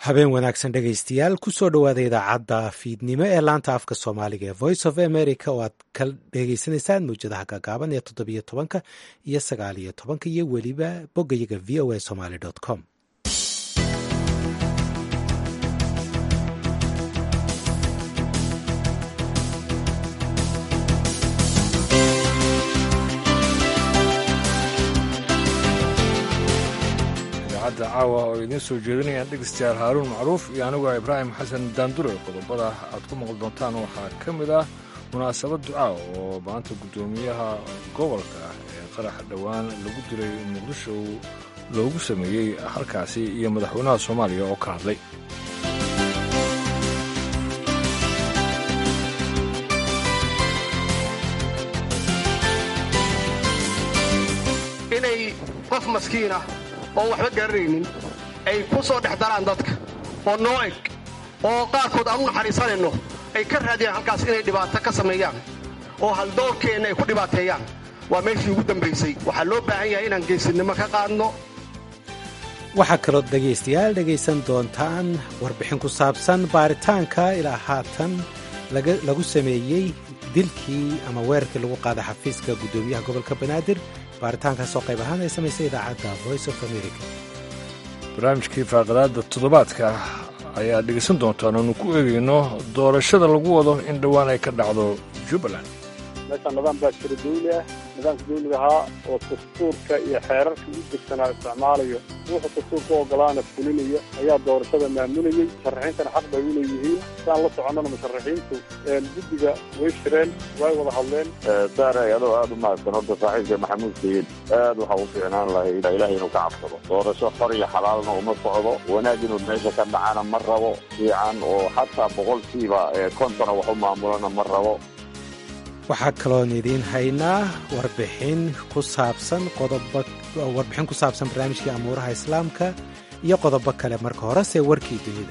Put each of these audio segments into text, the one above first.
habeen wanaagsan dhegaystayaal kusoo dhowaada idaacadda fiidnimo ee laanta afka soomaaliga ee voice of america oo aad ka dhegaysanaysaan mawjadaha gaagaaban ee 17 iyo 19 iyo weliba boggayaga v o a somaly com. caawa oo idiin soo jeedinayaan dhegeystayaal haaruun macruuf iyo anigu ibraahim xasan daandure. qodobada aad ku maqli doontaan waxaa ka mid ah munaasabad ducaa oo maanta guddoomiyaha gobolka ee qarax dhowaan lagu dilay muqdisho loogu sameeyey halkaasi iyo madaxweynaha soomaaliya oo ka hadlay. inay qof maskiinah oo waxba garanaynin ay ku soo dhex daraan dadka oo noo eg oo qaarkood aan u naxariisanayno ay ka raadiyaan halkaas inay dhibaato ka sameeyaan oo haldoorkeenna ay ku dhibaateeyaan waa meeshii ugu dambaysay. waxaa loo baahan yahay inaan geesinimo ka qaadno. waxaa kaloo dhegaystayaal dhegaysan doontaan warbixin ku saabsan baaritaanka ilaa haatan lagu sameeyey dilkii ama weerarkii lagu qaaday xafiiska guddoomiyaha gobolka banaadir. baaritaankaasoo qayb ahaan ay samaysay idaacadda voice of america. barnaamijkii faaqadaadda toddobaadka ayaa dhegaysan doontaan oonu ku eegayno doorashada lagu wado in dhowaan ay ka dhacdo jubbaland. meeshaan nidaam baa jira dawli ah. nidaamka dawliga ahaa oo dastuurka iyo xeerarka u degsanaa isticmaalayo wuxuu dastuurka u ogolaana fulinayo ayaa doorashada maamulayey. musharaxiintana xaq bay u leeyihiin. sidaan la soconnana musharaxiintu guddiga way shireen way wada hadleen. saaray adoo aada u mahadsan horta saaxiibka maxamuud sayid aad waxaa u fiicnaan lahay ilaahay inuu ka cabsado. doorasho xor iyo xalaalna uma socdo. wanaag inuu meesha ka dhacana ma rabo. fiican oo xataa boqolkiiba kontona wax u maamulana ma rabo. waxaa kaloon idiin haynaa warbixin ku saabsan barnaamijkii amuuraha islaamka iyo qodobo kale. marka horese warkii dunida.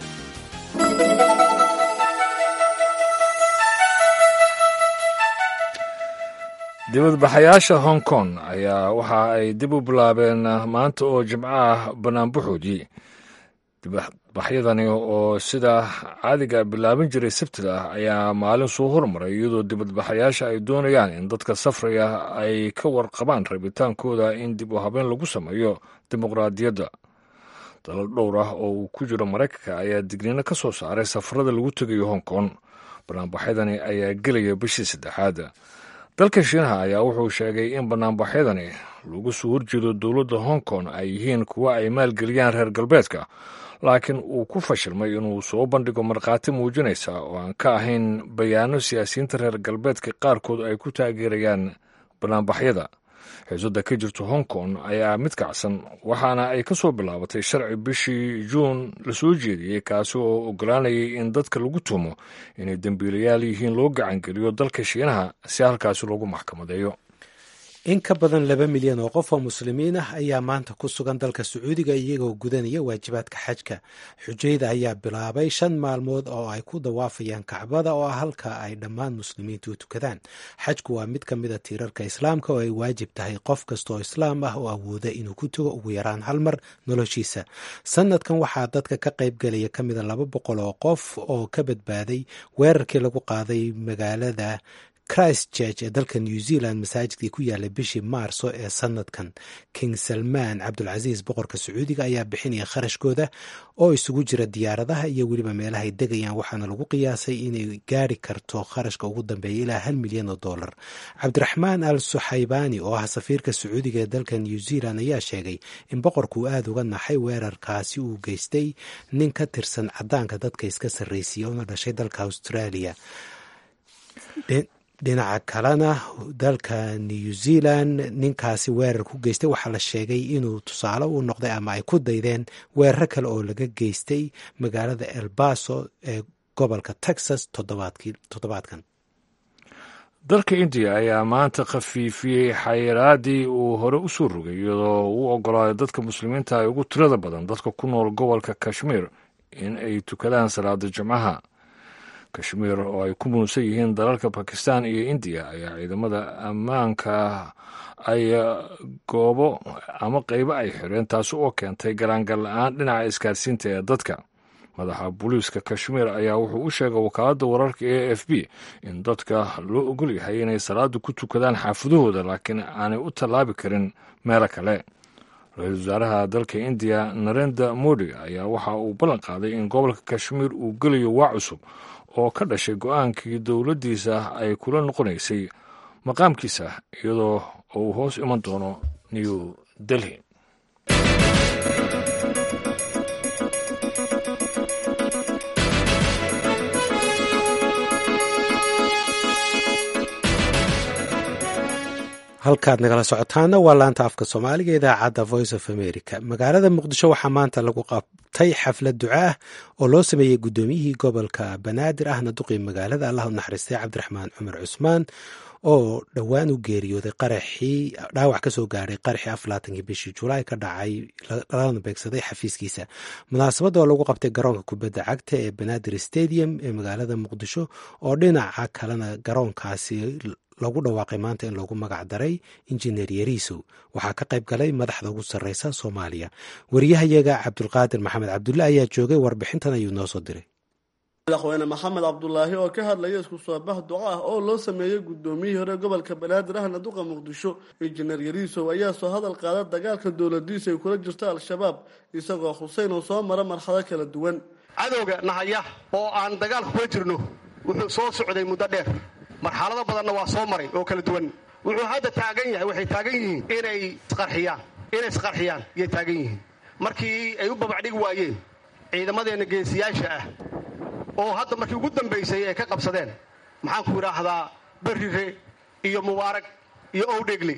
dibadbaxayaasha hong kong ayaa waxa ay dib u bilaabeen maanta oo jimco ah banaanbaxoodii. dibadbaxyadani oo sida caadiga bilaaban jiray sabtida ayaa maalin soo hormaray iyadoo dibadbaxayaasha ay doonayaan in dadka safraya ay ka warqabaan rabitaankooda in dib u habeen lagu sameeyo dimuqraadiyadda. dalal dhowr ah oo uu ku jiro maraykanka ayaa digniino ka soo saaray safarada lagu tegayo hong kong. banaanbaxyadani ayaa gelaya bishii saddexaad. dalka shiinaha ayaa wuxuu sheegay in banaanbaxyadani lagu soo horjeedo dowladda hong kong ay yihiin kuwa ay maalgeliyaan reer galbeedka, laakiin uu ku fashilmay inuu soo bandhigo markhaati muujinaysa oo aan ka ahayn bayaano siyaasiyiinta reer galbeedka qaarkood ay ku taageerayaan banaanbaxyada. xiisadda ka jirta hong kong ayaa mid kacsan, waxaana ay ka soo bilaabatay sharci bishii juun la soo jeediyey kaasi oo ogolaanayay in dadka lagu tuumo inay dembiilayaal yihiin loo gacangeliyo dalka shiinaha si halkaasi loogu maxkamadeeyo. in ka badan 2 milyan oo qof oo muslimiin ah ayaa maanta ku sugan dalka sacuudiga iyagoo gudanaya waajibaadka xajka. xujayda ayaa bilaabay 5 maalmood oo ay ku dawaafayaan kacbada oo ah halka ay dhammaan muslimiintu u tukadaan. xajku waa mid ka mida tiirarka islaamka oo ay waajib tahay qof kasta oo islaam ah oo awooda inuu ku tugo ugu yaraan hal mar noloshiisa. sanadkan waxaa dadka ka qayb galaya ka mida 200 oo qof oo ka badbaaday weerarkii lagu qaaday magaalada Christchurch ee dalka New Zealand masaajidkii ku yaalay bishii maarso ee sanadkan. King Salmaan Cabdulcasiis boqorka sacuudiga ayaa bixinaya kharashkooda oo isugu jira diyaaradaha iyo weliba meelahay degayaan, waxaana lagu qiyaasay inay gaari karto kharashka ugu dambeeya ilaa $1 milyan. cabdiraxmaan al suxaybaani oo ah safiirka sacuudiga ee dalka New Zealand ayaa sheegay in boqorku aada uga naxay weerarkaasi uu geystay nin ka tirsan caddaanka dadka iska sarraysiya una dhashay dalka Australia. dhinaca kalena dalka New Zealand ninkaasi weerar ku geystay waxaa la sheegay inuu tusaale u noqday ama ay ku daydeen weeraro kale oo laga geystay magaalada El Paso ee gobolka Texas toddobaadkan. dalka indiya ayaa maanta khafiifiyey xayiraadii uu hore u soo rogay iyadoo uu ogolaaday dadka muslimiinta ay ugu tirada badan dadka ku nool gobolka kashmiir in ay tukadaan salaada jimcaha. kashmiir oo ay ku muunsan yihiin dalalka bakistan iyo indiya ayaa ciidamada ammaanka ay goobo ama qaybo ay xireen taasi oo keentay galaangal la-aan dhinaca isgaarsiinta ee dadka. madaxa booliiska kashmiir ayaa wuxuu u sheegay wakaaladda wararka e f b in dadka loo ogol yahay inay salaada ku tukadaan xaafadahooda laakiin aanay u tallaabi karin meelo kale. ra-iisul wasaaraha dalka indiya narendra modi ayaa waxa uu ballan qaaday in gobolka kashmiir uu gelayo waa cusub oo ka dhashay go-aankii dowladdiisa ay kula noqonaysay maqaamkiisa iyadoo uu hoos iman doono new delhi. halkaad nagala socotaana waa laanta afka soomaaliga idaacadda voice of america. magaalada muqdisho waxaa maanta lagu qabtay xaflad duca ah oo loo sameeyey guddoomiyihii gobolka banaadir ahna duqii magaalada allah u naxariistay cabdiraxmaan cumar cusmaan oo dhowaan u geeriyooday dhaawac ka soo gaadhay qaraxii 24 bishii julaay ka dhacay lana beegsaday xafiiskiisa. munaasabadda oo lagu qabtay garoonka kubadda cagta ee banaadir stadium ee magaalada muqdisho oo dhinaca kalena garoonkaasi lagu dhawaaqay maanta in loogu magac daray injineer yariisow. waxaa ka qayb galay madaxda ugu sarreysa soomaaliya. wariyahayaga cabdulqaadir maxamed cabdulle ayaa joogay, warbixintan ayuu noo soo diray. madaxweyne maxamed cabdulaahi oo ka hadlaya isku soo bax duco ah oo loo sameeyey guddoomiyihii hore gobolka banaadir ahna duqa muqdisho injineer yariisow ayaa soo hadal qaada dagaalka dowladiisa ay kula jirto al-shabaab isagoo xuseyn oo soo mara marxado kala duwan. cadowga nahaya oo aan dagaalka kula jirno wuxuu soo socday muddo dheer, marxalado badanna waa soo maray oo kala duwan. wuxuu hadda taagan yahay, waxay taagan yihiin inay isqarxiyaan yay taagan yihiin. markii ay u babacdhigi waayeen ciidamadeenna geesiyaasha ah oo hadda markii ugu dambaysay ay ka qabsadeen maxaanku idhaahdaa berrire iyo mubaarag iyo owdhegle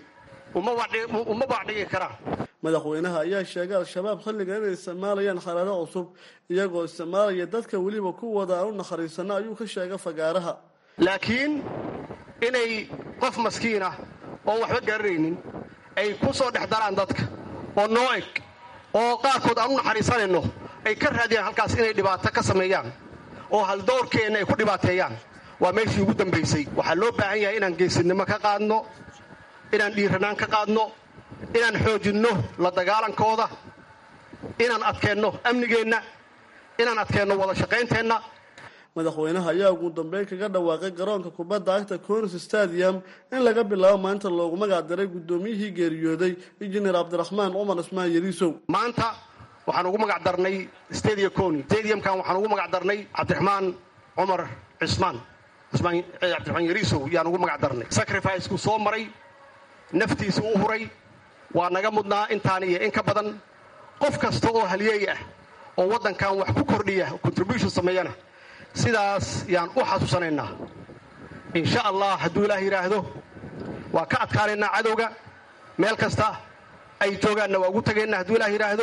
uma baacdhigi karaan. madaxweynaha ayaa sheegay al-shabaab xilligan inay isticmaalayaan xaalado cusub iyagoo isticmaalaya dadka weliba kuwooda aan u naxariisano ayuu ka sheegay fagaaraha. laakiin inay qof maskiin ah oo waxba garanaynin ay ku soo dhex daraan dadka oo noo eg oo qaarkood aan u naxariisanayno ay ka raadiyaan halkaas inay dhibaato ka sameeyaan oo haldoorkeenna ay ku dhibaateeyaan waa meeshii ugu dambaysay. waxaa loo baahan yahay inaan geesinimo ka qaadno, inaan dhiiranaan ka qaadno, inaan xoojinno la dagaalankooda, inaan adkeenno amnigeenna, inaan adkeenno wada shaqaynteenna. madaxweynaha ayaa ugu dambeyn kaga dhawaaqay garoonka kubadda cagta Coons Stadium in laga bilaabo maanta loogu magac daray guddoomiyihii geeriyooday injineer cabdiraxmaan cumar cusmaan yariisow. maanta waxaan ugu magac darnay stadiumkan waxaan ugu magac darnay cabdiraxmaan cumar cusmaan yariisow yaan ugu magac darnay. sacrifice-ku soo maray, naftiisa u huray, waa naga mudnaa intaan iyo in ka badan. qof kasta oo halyeey ah oo waddankan wax ku kordhiya contribution sameeyana sidaas yaan u xasuusanaynaa. insha allah hadduu ilaah yidhaahdo waa ka adkaanaynaa cadowga, meel kasta ay joogaanna waa ugu tagaynaa hadduu ilaah yidhaahdo.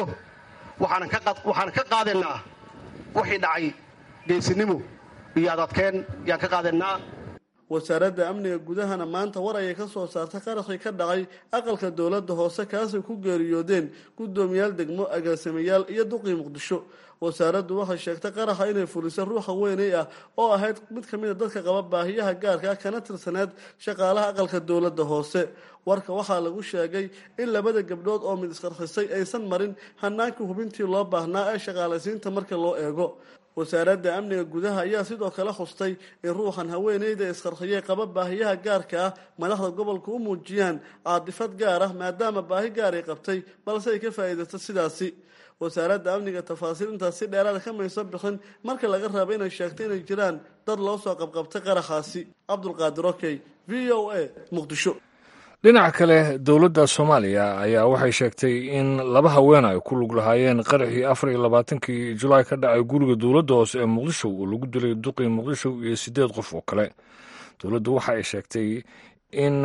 waxaan ka qaadaynaa wixii dhacay geesinimo iyo adadkeen yaan ka qaadaynaa. wasaaradda amniga gudahana maanta war ayay ka soo saartay qaraxii ka dhacay aqalka dowladda hoose kaasay ku geeriyoodeen guddoomiyaal degmo, agaasimayaal iyo duqii muqdisho. wasaaraddu waxay sheegtay qaraxa inay fulisay ruuxa weynay ah oo ahayd mid ka mid a dadka qaba baahiyaha gaarka ah kana tirsaneed shaqaalaha aqalka dowladda hoose. warka waxaa lagu sheegay in labada gabdhood oo mid isqarxisay aysan marin hanaankii hubintii loo baahnaa ee shaqaalaysiinta marka loo eego. wasaaradda amniga gudaha ayaa sidoo kale xustay in ruuxan haweeneyda isqarxiyey qaba baahiyaha gaarka ah madaxda gobolka u muujiyaan caadifad gaar ah maadaama baahi gaar ay qabtay balse ay ka faa'iidaystay sidaasi. wasaaradda amniga tafaasiil intaas si dheeraada kamayso bixin marka laga rabo inay sheegtay inay jiraan dad loo soo qabqabtay qaraxaasi. cabdulqaadir okey, v o a, muqdisho. dhinaca kale dowladda soomaaliya ayaa waxay sheegtay in 2 haween ay ku lug lahaayeen qaraxii 24 julaay ka dhacay guriga dowladda hoose ee muqdisho oo lagu dilay duqii muqdisho iyo 8 qof oo kale. dowladdu waxa ay sheegtay in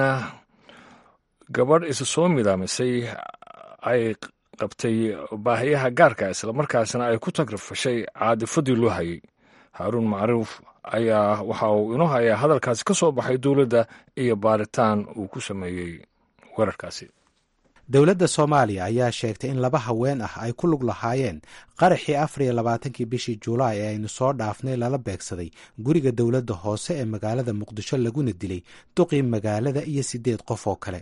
gabadh isa soo midaamisay ay qabtay baahiyaha gaarka islamarkaasna ay ku tagrifashay caadifadii loo hayay. haaruun macruuf ayaa waxa uu inoo hayaa hadalkaasi ka soo baxay dowladda iyo baaritaan uu ku sameeyey weerarkaasi. dowladda soomaaliya ayaa sheegtay in 2 haween ah ay ku lug lahaayeen qaraxii 24 bishii julaay ee aynu soo dhaafnay lala beegsaday guriga dowladda hoose ee magaalada muqdisho laguna dilay duqii magaalada iyo 8 qof oo kale.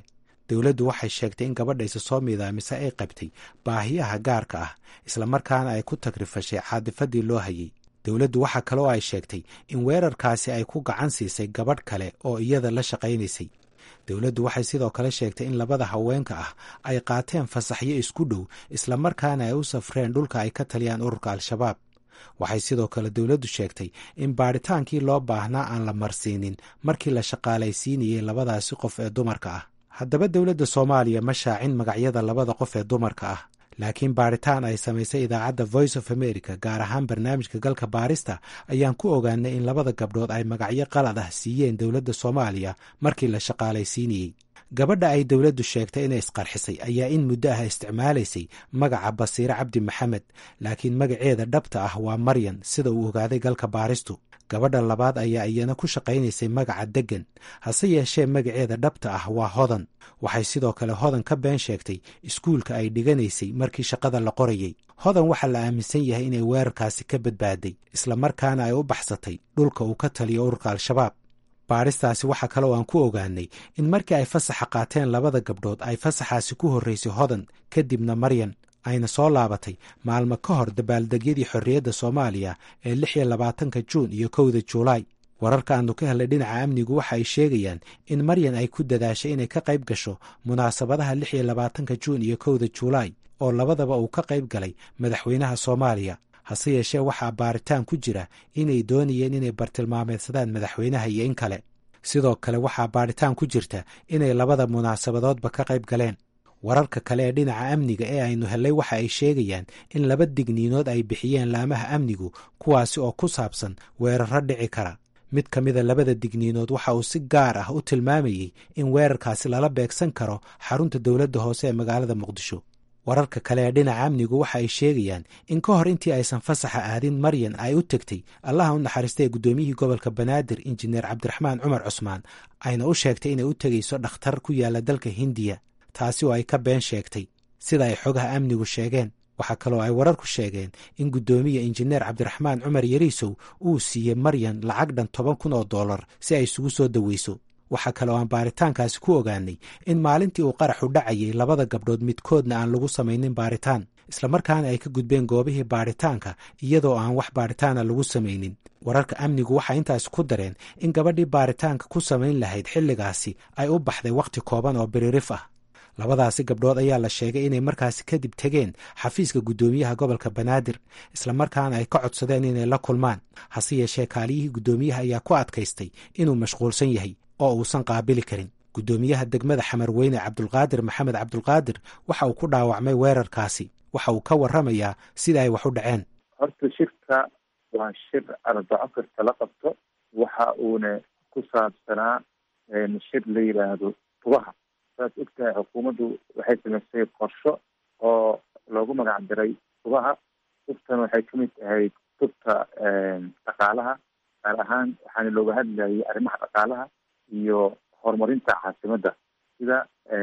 dowladdu waxay sheegtay in gabadha isa soo miidaamise ay qabtay baahiyaha gaarka ah islamarkaana ay ku tagrifashay caadifadii loo hayay. dowladdu waxaa kaloo ay sheegtay in weerarkaasi ay ku gacan siisay gabadh kale oo iyada la shaqaynaysay. dowladdu waxay sidoo kale sheegtay in labada haweenka ah ay qaateen fasaxyo isku dhow islamarkaana ay u safreen dhulka ay ka taliyaan ururka al-shabaab. waxay sidoo kale dowladdu sheegtay in baadhitaankii loo baahnaa aan la marsiinin markii la shaqaalaysiinayay labadaasi qof ee dumarka ah. haddaba dowladda soomaaliya ma shaacin magacyada labada qof ee dumarka ah, laakiin baadhitaan ay samaysay idaacadda voice of america gaar ahaan barnaamijka galka baarista ayaan ku ogaanay in labada gabdhood ay magacyo qalad ah siiyeen dowladda soomaaliya markii la shaqaalaysiinayey. gabadha ay dowladdu sheegtay inay isqarxisay ayaa in muddo ah isticmaalaysay magaca Basiire Cabdi Maxamed, laakiin magaceeda dhabta ah waa Maryan sida uu ogaaday galka baaristu. gabadha labaad ayaa iyana ku shaqaynaysay magaca Degan, hase yeeshee magaceeda dhabta ah waa Hodan. waxay sidoo kale Hodan ka been sheegtay iskuulka ay dhiganaysay markii shaqada la qorayey. Hodan waxaa la aaminsan yahay inay weerarkaasi ka badbaaday islamarkaana ay u baxsatay dhulka uu ka taliyo ururka al-shabaab. baaristaasi waxaa kaloo aan ku ogaanay in markii ay fasaxa qaateen labada gabdhood ay fasaxaasi ku horraysay Hodan kadibna Maryan, ayna soo laabatay maalmo ka hor dabaaldegyadii xorriyadda Soomaaliya ee 26 Juun iyo 1 Juulaay. wararka aanu ka helay dhinaca amnigu waxa ay sheegayaan in Maryan ay ku dadaashay inay ka qayb gasho munaasabadaha 26 Juun iyo 1 Juulaay oo labadaba uu ka qayb galay madaxweynaha Soomaaliya. hase yeeshee waxaa baaritaan ku jira inay doonayeen inay bartilmaameedsadaan madaxweynaha iyo in kale. sidoo kale waxaa baaritaan ku jirta inay labada munaasabadoodba ka qayb galeen. wararka kale ee dhinaca amniga ee aynu hellay waxa ay sheegayaan in 2 digniinood ay bixiyeen laamaha amnigu kuwaasi oo ku saabsan weerarro dhici kara. mid ka mida 2 digniinood waxa uu si gaar ah u tilmaamayey in weerarkaasi lala beegsan karo xarunta dowladda hoose ee magaalada Muqdisho. wararka kale ee dhinaca amnigu waxa ay sheegayaan in ka hor intii aysan fasaxa aadin Maryan ay u tagtay allaha u naxariistay gudoomiyihii gobolka Banaadir injineer Cabdiraxmaan Cumar Cusmaan, ayna u sheegtay inay u tegayso dhakhtar ku yaala dalka Hindiya, taasi oo ay ka been sheegtay sida ay xogaha amnigu sheegeen. waxaa kaloo ay wararku sheegeen in gudoomiye injineer Cabdiraxmaan Cumar Yariisow uu siiyey Maryan lacag dhan $10,000 si ay isugu soo daweyso. waxaa kaloo aan baaritaankaasi ku ogaanay in maalintii uu qaraxu dhacayay labada gabdhood midkoodna aan lagu samaynin baaritaan, islamarkaana ay ka gudbeen goobihii baaritaanka iyadoo aan wax baaritaana lagu samaynin. wararka amnigu waxay intaasi ku dareen in gabadhii baaritaanka ku samayn lahayd xilligaasi ay u baxday wakhti kooban oo biririf ah. labadaasi gabdhood ayaa la sheegay inay markaasi kadib tegeen xafiiska guddoomiyaha gobolka Banaadir islamarkaana ay ka codsadeen inay la kulmaan. hase yeeshee kaaliyihii guddoomiyaha ayaa ku adkaystay inuu mashquulsan yahay oo uusan qaabili karin. guddoomiyaha degmada Xamarweyne Cabdulqaadir Maxamed Cabdulqaadir waxa uu ku dhaawacmay weerarkaasi. waxa uu ka warramayaa sida ay wax u dhaceen. horta shirka waa shir arbaco kasta la qabto, waxa uuna ku saabsanaa shir la yidhaahdo tubaha. saas ogtahay xukuumaddu waxay samaysay qorsho oo loogu magac diray tubaha. tubtan waxay ka mid ahayd tubta dhaqaalaha, gaar ahaan waxaana looga hadlayay arrimaha dhaqaalaha iyo horumarinta caasimadda sida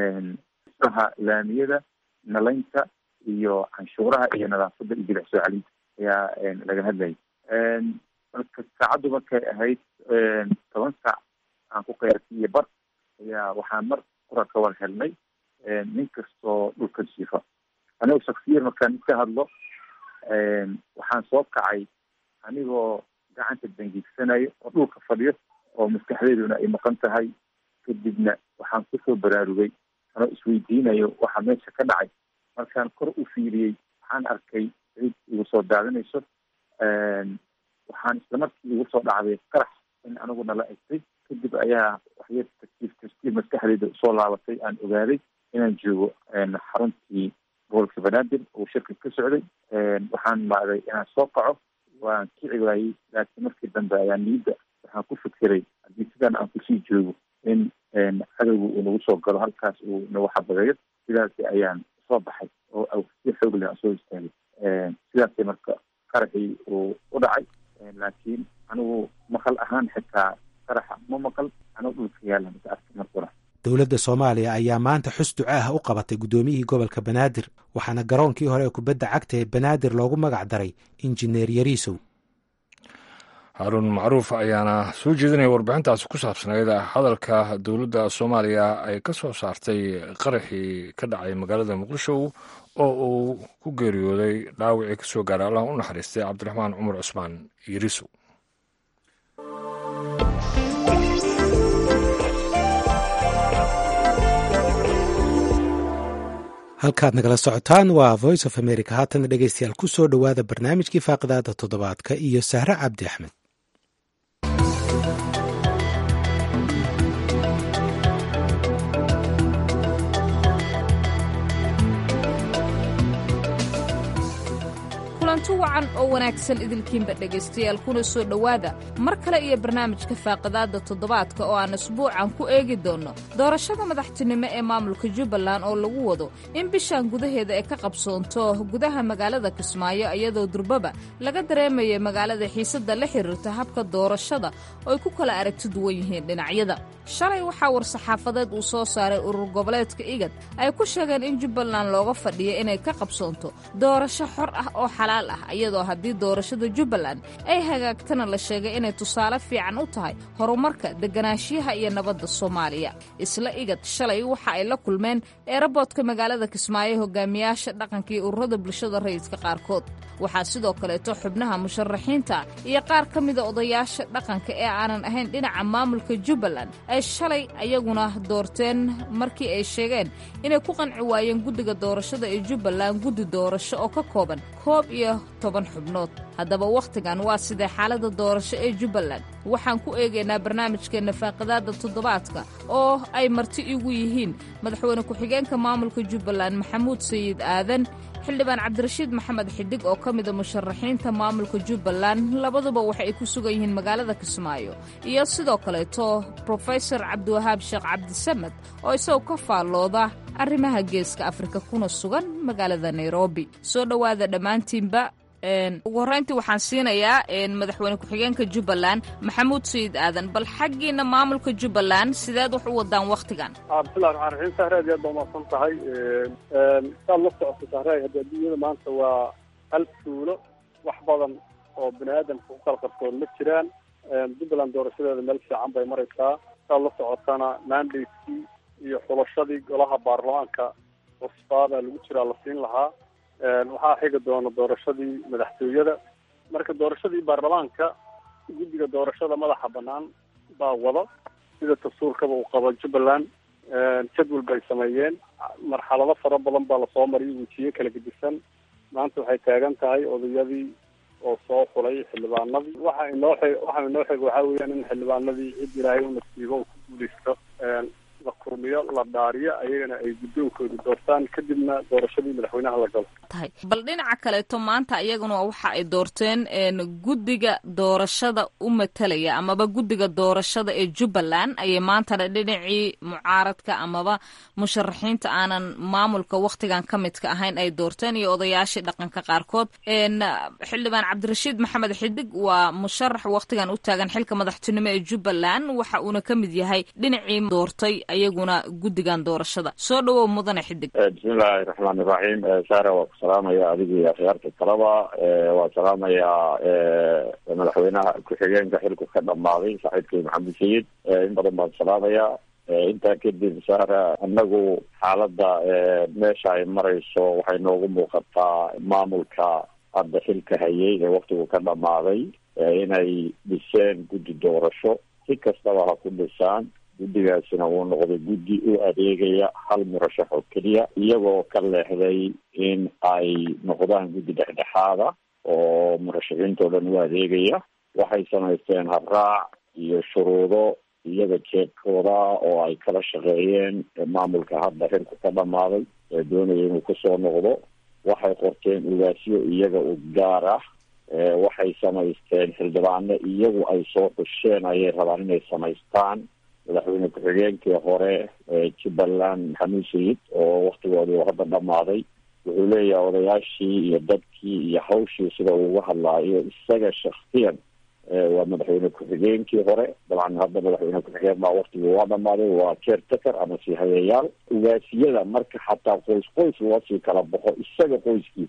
isaha laamiyada, nalaynta iyo canshuuraha iyo nadaafadda iyo bilic soo celinta ayaa laga hadlayay. marka saacaddu markay ahayd 10 saac aan ku qiyaasiye bar ayaa waxaan mar qura ka war helnay nin kastoo dhulka jiifa. anigoo shaksiyan markaan iska hadlo waxaan soo kacay anigoo gacanta dangiigsanayo oo dhulka fadhiyo oo maskaxdeeduna ay maqan tahay. kadibna waxaan kusoo baraarugay anoo isweydiinayo waxa meesha ka dhacay. markaan kor u fiiriyey waxaan arkay cid igu soo daadanayso. waxaan isla markii igu soo dhacday qarax in aniguna la egtay. kadib ayaa waxyar tartiib maskaxdeyda usoo laabatay, aan ogaaday inaan joogo xaruntii gobolka Banaadir oo shirka ka socday. waxaan maaday inaan soo kaco, waan kici waayey, laakiin markii dambe ayaa niyadda waxaan ku fikiray haddii sidaan aan kusii joogo in cadowga uu nagu soo galo halkaas uu nagu xabadeeyo. sidaasi ayaan soo baxay oo si xoog leh aan soo istaagay. sidaasi marka qaraxii uu u dhacay, laakiin anigu maqal ahaan xitaa qaraxa ma maqal, anoo dhulka yaalla mase arkay markuna. dowladda Soomaaliya ayaa maanta xus duco ah u qabatay guddoomiyihii gobolka Banaadir, waxaana garoonkii hore ee kubadda cagta ee Banaadir loogu magac daray injineer Yariisow. haaruun macruuf ayaana soo jeedinaya warbixintaasi ku saabsanayd hadalka dowladda soomaaliya ay ka soo saartay qaraxii ka dhacay magaalada muqdisho oo uu ku geeriyooday dhaawacii ka soo gaaray allah u naxariistay cabdiraxmaan cumar cusmaan yiriso. halkaad nagala socotaan waa voice of america. haatana dhegeystayaal ku soo dhowaada barnaamijkii faaqidaada toddobaadka iyo sahre cabdi axmed. kulanti wacan oo wanaagsan idilkiinba dhegaystayaal kuna soo dhowaada mar kale iyo barnaamijka faaqidaada toddobaadka oo aan isbuucan ku eegi doonno doorashada madaxtinimo ee maamulka jubbaland oo lagu wado in bishan gudaheeda ay ka qabsoonto gudaha magaalada kismaayo iyadoo durbaba laga dareemayo magaalada xiisadda la xiriirta habka doorashada oo ay ku kala aragti duwan yihiin dhinacyada. shalay waxaa war-saxaafadeed uu soo saaray urur goboleedka igad ay ku sheegeen in jubbaland looga fadhiyo inay ka qabsoonto doorasho xor ah oo xalaal ah iyadoo haddii doorashada jubbaland ay hagaagtana la sheegay inay tusaale fiican u tahay horumarka deganaanshiyaha iyo nabadda soomaaliya. isla igad shalay waxa ay la kulmeen eeraboodka magaalada kismaayo hogaamiyaasha dhaqanka iyo ururada bulshada rayidka qaarkood. waxaa sidoo kaleeto xubnaha musharaxiinta iyo qaar ka mida odayaasha dhaqanka ee aanan ahayn dhinaca maamulka jubbaland ay shalay ayaguna doorteen markii ay sheegeen inay ku qanci waayeen guddiga doorashada ee jubbaland guddi doorasho oo ka kooban 11 xubnood. haddaba wakhtigan waa sidee xaaladda doorasho ee jubbaland waxaan ku eegaynaa barnaamijkeenna faaqidaada toddobaadka oo ay marti igu yihiin madaxweyne ku-xigeenka maamulka jubbaland maxamuud sayid aadan, xildhibaan cabdirashiid maxamed xidig oo ka mida musharaxiinta maamulka jubbaland, labaduba waxa ay ku sugan yihiin magaalada kismaayo, iyo sidoo kaleeto brofesor cabdiwahaab sheekh cabdisamed oo isagoo ka faallooda arrimaha geeska afrika kuna sugan magaalada nairobi. soo dhowaada dhammaantiinba. ugu horreyntii waxaan siinayaa madaxweyne ku-xigeenka jubbaland maxamuud sayid aadan, bal xaggiina maamulka jubbaland sideed wax u wadaan wakhtigan? bismillahi raxmaan raxiim. sahre aad iyo aad baa umahadsan tahay. saad la socoto sahre hadda adduunyada maanta waa hal tuulo, wax badan oo bini aadamka ku kala qarsoon ma jiraan. jubbaland doorashadeeda meel fiican bay maraysaa. saad la socotana mandatekii iyo xulashadii golaha baarlamaanka cusbaadaa lagu jiraa la siin lahaa. waxaa xiga doona doorashadii madaxtooyada. marka doorashadii baarlamaanka guddiga doorashada madaxa banaan baa wada sida dastuurkaba uu qabo jubbaland. jadwal bay sameeyeen, marxalado fara badan baa lasoo mariyay, wejiye kala gedisan. maanta waxay taagan tahay odayadii oo soo xulay xildhibaanadii. waxa inoo xig waxaa weeyaan in xildhibaanadii cid ilaahay u nasiibo uu ku guuleysto la kurmiyo, la dhaariyo, ayagana ay guddoonkooda doortaan, kadibna doorashadii madaxweynaha la galo. bal dhinaca kaleeto maanta iyaguna waxa ay doorteen guddiga doorashada u matalaya amaba guddiga doorashada ee jubbaland ayay maantana dhinacii mucaaradka amaba musharaxiinta aanan maamulka wakhtigan ka midka ahayn ay doorteen iyo odayaashii dhaqanka qaarkood. xildhibaan cabdirashiid maxamed xidig waa musharax wakhtigan u taagan xilka madaxtinimo ee jubbaland, waxa uuna ka mid yahay dhinacii doortay ayaguna guddigan doorashada. soo dhawow mudane xidig. bismillaahi raxmaani raxiim. saare waa ku salaamaya adigii akhyaarta kaleba. waa salaamayaa madaxweynaha ku-xigeenka xilku ka dhammaaday saaxiibkay maxamed sayid. in badan baan salaamayaa. intaa kadib saare annagu xaaladda meesha ay marayso waxay noogu muuqataa maamulka hadda xilka hayay ee waktigu ka dhammaaday inay dhiseen guddi doorasho. si kastaba ha ku dhisaan, guddigaasina uu noqday guddi u adeegaya hal murashax oo keliya, iyagoo ka leexday in ay noqdaan guddi dhexdhexaada oo murashaxiintoo dhan u adeegaya. waxay samaysteen habraac iyo shuruudo iyaga jeedkooda oo ay kala shaqeeyeen maamulka hadda xilku ka dhammaaday ee doonaya inuu kusoo noqdo. waxay qorteen ugaasyo iyaga u gaar ah. waxay samaysteen xildhibaano iyagu ay soo xusheen ayay rabaan inay samaystaan. madaxweyne ku-xigeenkii hore jubbaland maxamuud sayid oo waktigoodii uu hadda dhammaaday wuxuu leeyahay odayaashii iyo dadkii iyo hawshii sida uu uga hadlaayo isaga shaksiyan waa madaxweyne ku-xigeenkii hore. dabcan hadda madaxweyne ku-xigeen baa waktigii uga dhammaaday, waa caretaker ama siihayayaal. ugaasiyada marka xataa qoys qoys loosii kala baxo isaga qoyskiisa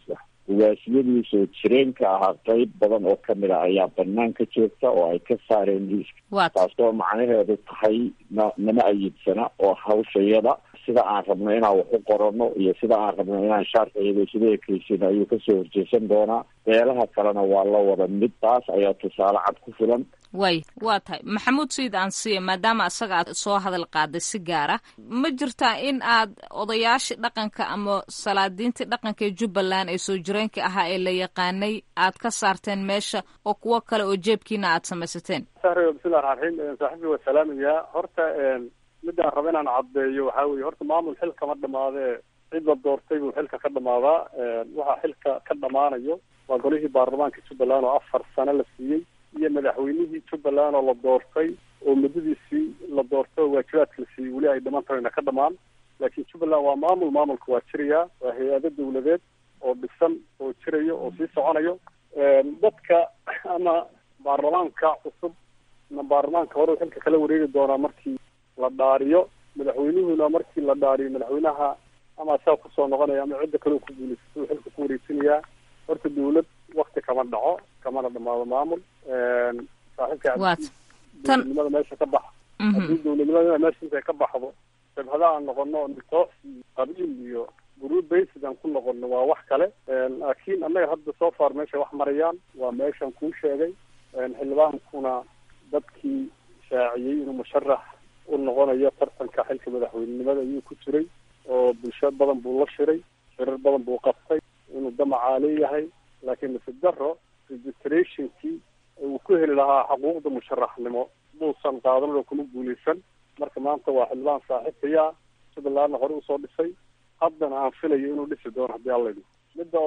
ugaasiyadii soo jireenka ahaa qayb badan oo kamid a ayaa banaan ka joogta oo ay ka saareen liiska, taasoo macnaheedu tahay nama ayidsana oo hawshayada sida aan rabno inaan wax u qorano iyo sida aan rabno inaan shaarka iyadoo sida ekeysin ayuu kasoo horjeesan doonaa. beelaha kalena waa la wada mid, taas ayaa tusaale cad ku filan. waa tahay maxamuud sayid aansiye, maadaama isaga aad soo hadal qaaday si gaara, ma jirtaa in aad odayaashii dhaqanka ama salaadiintii dhaqanka ee jubbaland ee soo jireenka ahaa ee la yaqaanay aad ka saarteen meesha oo kuwo kale oo jeebkiina aad samaysateen? bismillahi raxmaan raxiim. saaxiibkii waa salaamayaa. horta midaan raba inaan caddeeyo waxaa weeye, horta maamul xil kama dhamaadee cid la doortay buu xilka ka dhamaadaa. waxaa xilka ka dhamaanayo waa golihii baarlamaanka jubbaland oo 4 sano la siiyey, iyo madaxweynihii jubbaland oo la doortay oo muddadiisii la doortay oo waajibaadka la siiyey weli ay dhamaan tahayna ka dhamaan. laakiin jubbaland waa maamulka waa jirayaa, waa hay-ado dawladeed oo dhisan oo jirayo oo sii soconayo. dadka ama baarlamaanka cusub ama baarlamaanka hore xilka kala wareegi doonaa markii la dhaariyo, madaxweynuhuna markii la dhaariyo madaxweynaha ama asaga kusoo noqonaya ama cidda kale ku guulaysato uu xilka ku wareegsanayaa. horta dawlad wakti kama dhaco, kamana dhamaado maamul. saaxiibka dawladnimada meesha ka baxa, haddii dawladnimada meesha intay ka baxdo shabhada aan noqono nitoox iyo qabiil iyo group basid aan ku noqono waa wax kale. laakiin annaga hadda soo far meesha wax marayaan waa meeshan kuu sheegay. xildhibaankuna dadkii shaaciyey inuu musharax u noqonayo tartanka xilka madaxweynenimada ayuu ku jiray, oo bulsho badan buu la shiray, shirar badan buu qabtay inuu damacaa leeyahay. laakiin nasidaro registrationkii uu ku heli lahaa xuquuqda musharaxnimo muusan qaadan oo kuma guulaysan. marka maanta waa xildhibaan saaxiibkaya jubbalandna hore usoo dhisay, haddana aan filayo inuu dhisi doono haddii alla idin. midda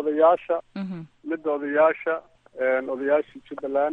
odayaasha odayaashii jubbaland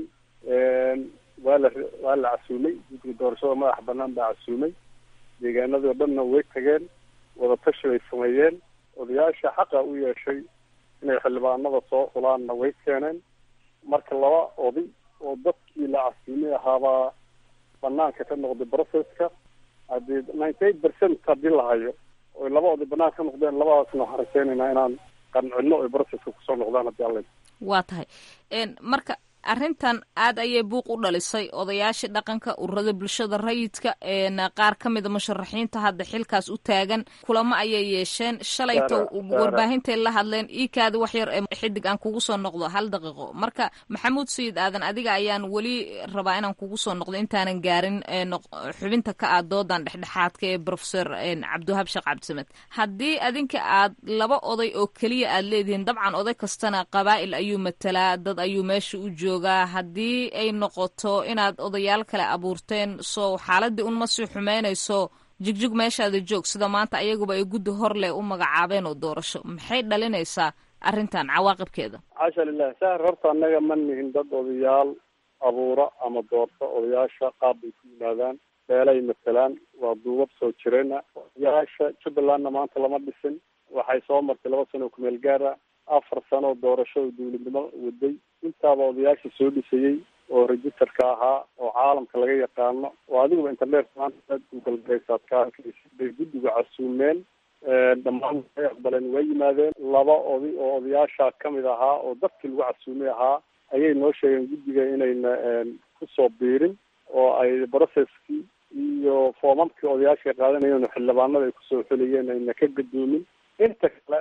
waa la casuumay, guddiga doorashada madax banaan baa casuumay, deegaanadii oo dhanna way tageen, wadatashi bay sameeyeen. odayaasha xaqa u yeeshay inay xildhibaanada soo xulaanna way keeneen. marka 2 oday oo dadkii la casuumay ahaabaa banaanka ka noqday processka. haddii 98% haddii la hayo oo 2 oday banaanka ka noqdeen, 2daasna waxaan rajaynaynaa inaan qancino ay processka kusoo noqdaan haddii alla. waa tahay marka arrintan aad ayay buuq u dhalisay odayaashii dhaqanka, ururada bulshada rayidka, qaar ka mida musharaxiinta hadda xilkaas u taagan kulamo ayay yeesheen. shalayto warbaahintay la hadleen. iikaada wax yar xidig aan kugu soo noqdo 1 daqiiqo. marka maxamuud sayid aadan, adiga ayaan weli rabaa inaan kugu soo noqdo intaanan gaarin xubinta ka ah doodan dhexdhexaadka ee professor cabdiwahaab sheekh cabdisamed. haddii adinka aad 2 oday oo keliya aad leedihiin, dabcan oday kastana qabaa'il ayuu matalaa, dad ayuu meesha u jooga. haddii ay noqoto inaad odayaal kale abuurteen, soo xaaladii unma sii xumeynayso jigjig meeshaada joog, sida maanta ayaguba ay guddi hor leh u magacaabeen oo doorasho. maxay dhalinaysaa arrintan cawaaqibkeeda? xaasha lilah. sahar horta annaga ma nihin dad odayaal abuura ama doorta. odayaasha qaab bay ku yimaadaan, beelay matalaan, waa duubab soo jireena. odayaasha jubbalandna maanta lama dhisin, waxay soo martay 2 sano kumeel gaara, 4 sano doorasho oo dawladnimo waday. intaaba odayaasha soo dhisayey oo registerka ahaa oo caalamka laga yaqaano oo adiguba internet maanta google garaysaad ka arkaysid bay guddiga casuumeen. dhammaan way aqbaleen, way yimaadeen. 2 oday oo odayaasha kamid ahaa oo dadkii lagu casuumay ahaa ayay noo sheegeen guddiga inayna kusoo biirin, oo ay processkii iyo foomamkii odayaasha qaadanayeen xildhibaanada ay kusoo xuliyeen ayna ka gadoomin. inta kale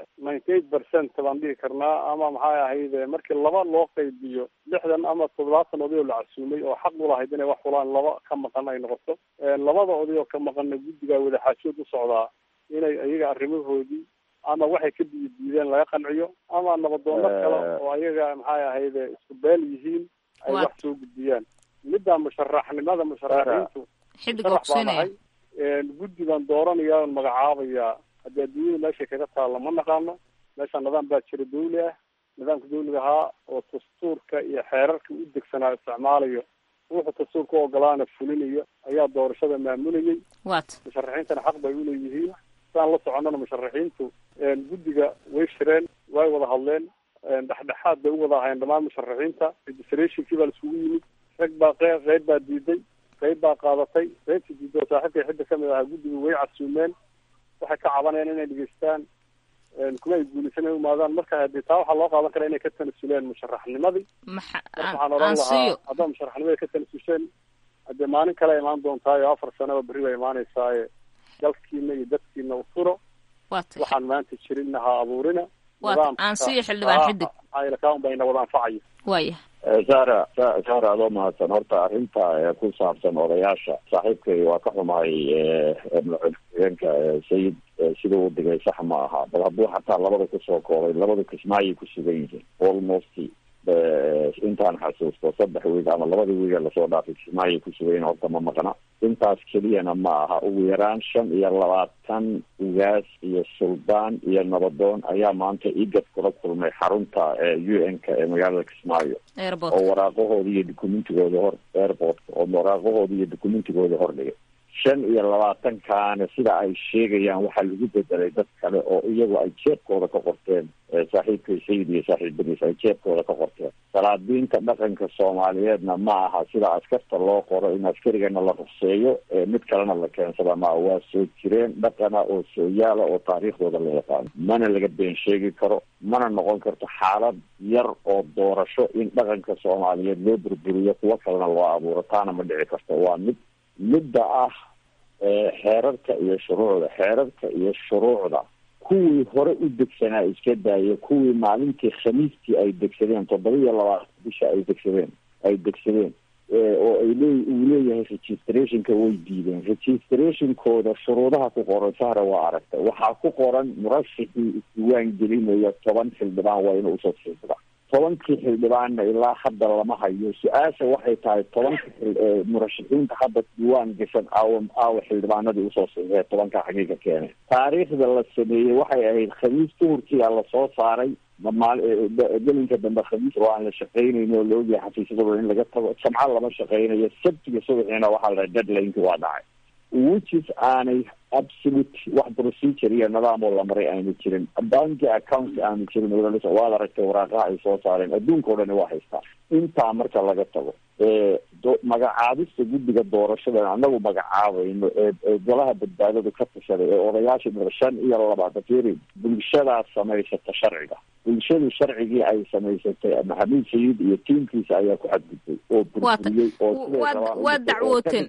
98% baan dhihi karnaa, ama maxay ahayd markii 2 loo qaybiyo 60 ama 70 oday oo la casuumay oo xaq u lahayd inay wax xulaan, 2 ka maqan ay noqoto. 2 oday oo ka maqanna guddiga wada xaajood u socdaa inay ayaga arrimahoodii ama waxay ka diideen laga qanciyo, ama nabadoono kale oo ayaga maxay ahayd isku beel yihiin ay wax soo gudbiyaan. midda musharaxiintu xidig ogsanay guddigan dooranaya magacaabaya. haddii adduunyada meesha kaga taalla ma naqaano. meesha nidaam baa jira dawli ah, nidaamka dawliga ahaa oo dastuurka iyo xeerarka u degsanaa isticmaalayo, wuxuu dastuurka u ogolaana fulinayo ayaa doorashada maamulayay. musharaxiintana xaq bay uleeyihiin. sidaan la soconana musharaxiintu guddiga way shireen, way wada hadleen, dhexdhexaad bay u wada ahayn dhammaan musharaxiinta. registrationkii baa laisugu yimid. rag baa qeyb baa diiday, qeyb baa qaadatay. qeybtii diiday oo saaxiibkay xidda kamid ahaa guddiga way casuumeen. waxay ka cabanayaan inay dhegeystaan kuma ay guulaysan ay umaadaan. Marka haddii taa waxaa loo qaadan karaa inay ka tanasuleen musharaxnimadii. waxaan oran lahaa haddaa musharaxnimadii ka tanasusheen haddee maalin kale imaan doontaayo 4 sano berri bay imaanaysaaye dalkiina iyo dadkiina u furo. waxaan maanta jirinna ha abuurina. aan siiyo xildhibaan xidig kaan bayna wada anfacayo. waaya saara adoo mahadsan. horta arrinta ku saabsan odayaasha saaxiibkay waa ka xumahay madaxweyne sayid sida uu dhigay sax ma aha. bal hadduu xataa labada kusoo koobay labada kismaayay ku sugan yihiin almost intaan xasuusto 3 wiig ama 2 wiig lasoo dhaafay kismaayay ku sugan yihiin. horta ma maqna intaas keliyana ma aha. ugu yaraan 25 ugaas iyo suldaan iyo nabadoon ayaa maanta igad kula kulmay xarunta UN-ka ee magaalada Kismaayo oo waraaqahooda iyo dokumentigooda hordhigay 25 kaana sida ay sheegayaan waxaa lagu bedelay dad kale oo iyagu ay jeebkooda ka qorteen. saaxiibkay sayid iyo saaxiib bariis ay jeebkooda ka qorteen. salaadiinta dhaqanka Soomaaliyeedna ma aha sida askarta loo qoro in askarigana la ruqseeyo mid kalena la keensada ma waa soo jireen dhaqana oo soo yaala oo taariikhdooda la yaqaan. mana laga been sheegi karo, mana noqon karto xaalad yar oo doorasho in dhaqanka Soomaaliyeed loo burburiyo kuwa kalena loo abuuro. taana ma dhici karto. waa midda ah xeerarka iyo shuruucda kuwii hore u degsanaa iska daaya kuwii maalintii khamiistii ay degsadeen 27 bisha ay degsadeen oo uu leeyahay registrationka way diideen. registrationkooda shuruudaha ku qoran sahra waa aragtay. waxaa ku qoran murashixii isdiiwaan gelinaya 10 xildhibaan waa inuu usoo xiisada. 10 xildhibaanna ilaa hadda lama hayo. su-aasha waxay tahay 10 murashaxiinta hadda diiwaan gashan aawa xildhibaanadii usoo sixee 10 xaqiiqa keenay. taariikhda la sameeyey waxay ahayd khamiis duhurkiia lasoo saaray gelinka dambe khamiis oo aan la shaqaynayn oo la ogyahay xafiisyadooda in laga tago. jamco lama shaqaynayo. sabtiga subaxiina waxaa la deadlineki waa dhacay. which aanay absolute wax procedure iyo nidaam oo la maray aanu jirin. banki account aanu jirin. waad aragtay waraaqaha ay soo saareen adduunka o dhan waa haystaa. intaa marka laga tago magacaabista guddiga doorashada anagu magacaabayno ee golaha badbaadada ka tashaday ee odayaasha 25 bulshadaas samaysata sharciga. bulshadu sharcigii ay samaysatay maxamed sayid iyo tiimkiisa ayaa ku xadgudbay oo burburiyey waa dacwooteen